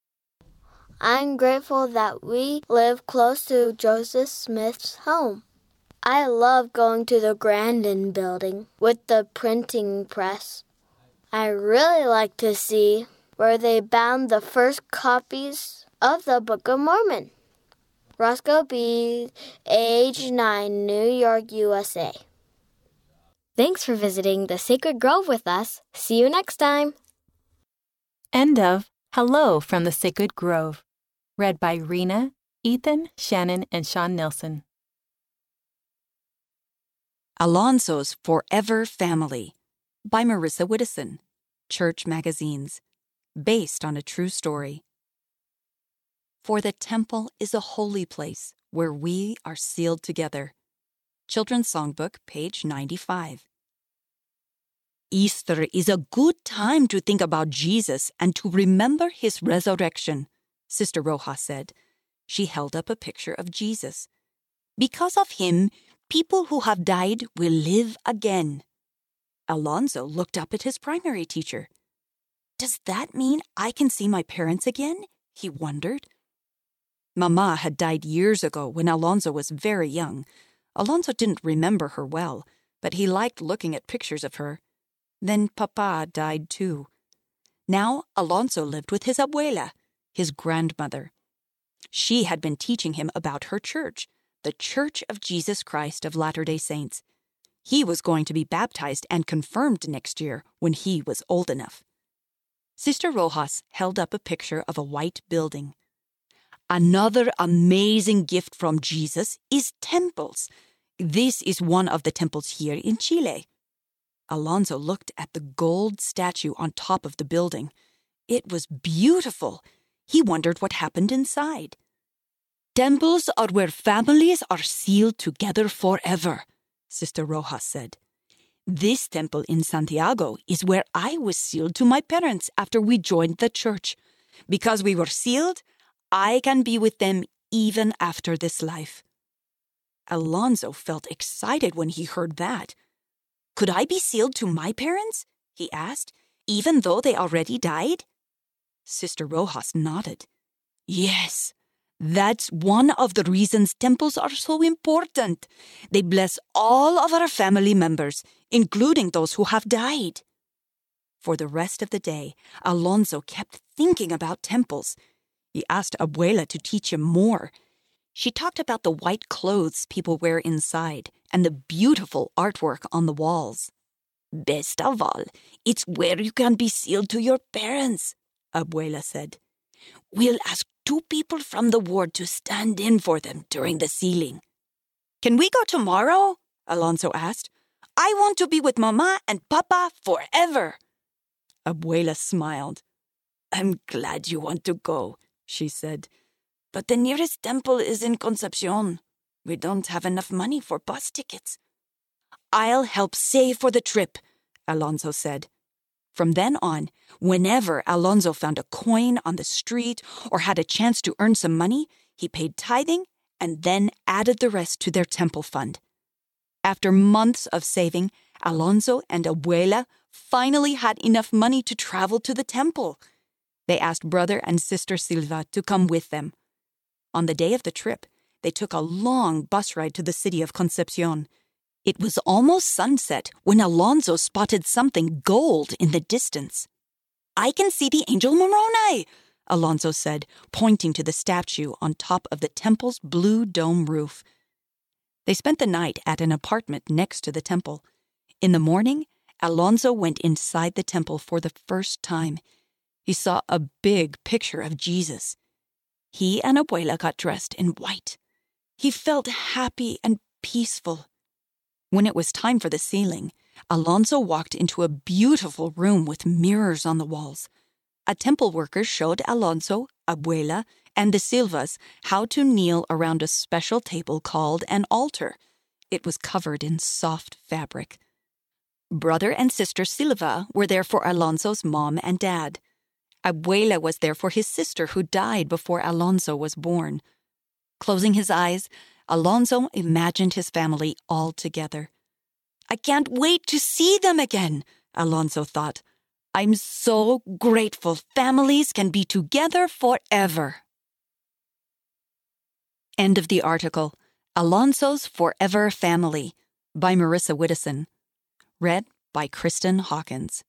I'm grateful that we live close to Joseph Smith's home. I love going to the Grandin building with the printing press. I really like to see where they bound the first copies of the Book of Mormon. Roscoe B., age 9, New York, USA. Thanks for visiting the Sacred Grove with us. See you next time. End of Hello from the Sacred Grove. Read by Rena, Ethan, Shannon, and Sean Nilsson. Alonso's Forever Family by Marissa Widdison, Church Magazines, based on a true story. For the temple is a holy place where we are sealed together. Children's Songbook, page 95. Easter is a good time to think about Jesus and to remember his resurrection, Sister Rojas said. She held up a picture of Jesus. Because of him, People who have died will live again. Alonzo looked up at his primary teacher. Does that mean I can see my parents again? He wondered. Mama had died years ago when Alonzo was very young. Alonzo didn't remember her well, but he liked looking at pictures of her. Then Papa died too. Now Alonzo lived with his abuela, his grandmother. She had been teaching him about her church, the Church of Jesus Christ of Latter-day Saints. He was going to be baptized and confirmed next year when he was old enough. Sister Rojas held up a picture of a white building. Another amazing gift from Jesus is temples. This is one of the temples here in Chile. Alonzo looked at the gold statue on top of the building. It was beautiful. He wondered what happened inside. Temples are where families are sealed together forever, Sister Rojas said. This temple in Santiago is where I was sealed to my parents after we joined the church. Because we were sealed, I can be with them even after this life. Alonzo felt excited when he heard that. Could I be sealed to my parents? He asked, even though they already died? Sister Rojas nodded. Yes, that's one of the reasons temples are so important. They bless all of our family members, including those who have died. For the rest of the day, Alonzo kept thinking about temples. He asked Abuela to teach him more. She talked about the white clothes people wear inside and the beautiful artwork on the walls. Best of all, it's where you can be sealed to your parents, Abuela said. We'll ask 2 people from the ward to stand in for them during the sealing. Can we go tomorrow? Alonzo asked. I want to be with Mama and Papa forever. Abuela smiled. I'm glad you want to go, she said. But the nearest temple is in Concepcion. We don't have enough money for bus tickets. I'll help save for the trip, Alonzo said. From then on, whenever Alonzo found a coin on the street or had a chance to earn some money, he paid tithing and then added the rest to their temple fund. After months of saving, Alonzo and Abuela finally had enough money to travel to the temple. They asked Brother and Sister Silva to come with them. On the day of the trip, they took a long bus ride to the city of Concepcion. It was almost sunset when Alonzo spotted something gold in the distance. I can see the angel Moroni, Alonzo said, pointing to the statue on top of the temple's blue dome roof. They spent the night at an apartment next to the temple. In the morning, Alonzo went inside the temple for the first time. He saw a big picture of Jesus. He and Abuela got dressed in white. He felt happy and peaceful. When it was time for the sealing, Alonzo walked into a beautiful room with mirrors on the walls. A temple worker showed Alonzo, Abuela, and the Silvas how to kneel around a special table called an altar. It was covered in soft fabric. Brother and Sister Silva were there for Alonzo's mom and dad. Abuela was there for his sister who died before Alonzo was born. Closing his eyes, Alonzo imagined his family all together. I can't wait to see them again, Alonzo thought. I'm so grateful families can be together forever. End of the article. Alonzo's Forever Family by Marissa Widdison. Read by Kristen Hawkins.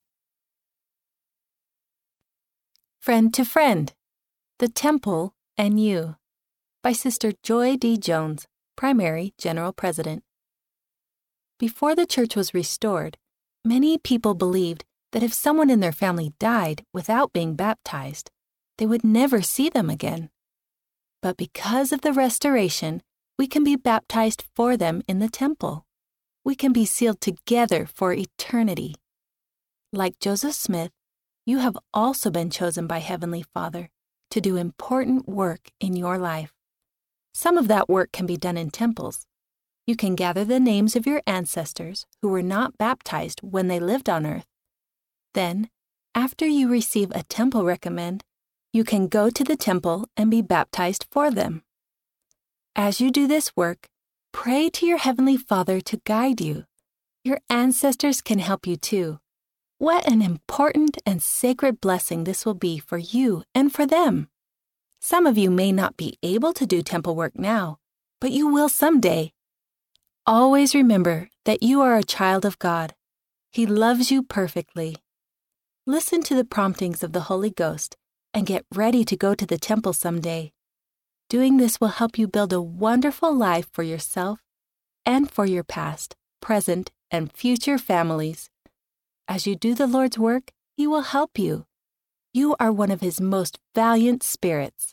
Friend to Friend, The Temple and You by Sister Joy D. Jones, Primary General President. Before the church was restored, many people believed that if someone in their family died without being baptized, they would never see them again. But because of the restoration, we can be baptized for them in the temple. We can be sealed together for eternity. Like Joseph Smith, you have also been chosen by Heavenly Father to do important work in your life. Some of that work can be done in temples. You can gather the names of your ancestors who were not baptized when they lived on earth. Then, after you receive a temple recommend, you can go to the temple and be baptized for them. As you do this work, Pray to your Heavenly Father to guide you. Your ancestors can help you too. What an important and sacred blessing this will be for you and for them. Some of you may not be able to do temple work now, but you will someday. Always remember that you are a child of God. He loves you perfectly. Listen to the promptings of the Holy Ghost and get ready to go to the temple someday. Doing this will help you build a wonderful life for yourself and for your past, present, and future families. As you do the Lord's work, He will help you. You are one of His most valiant spirits.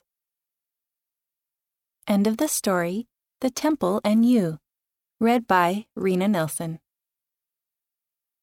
End of the story, The Temple and You. Read by Rena Nelson.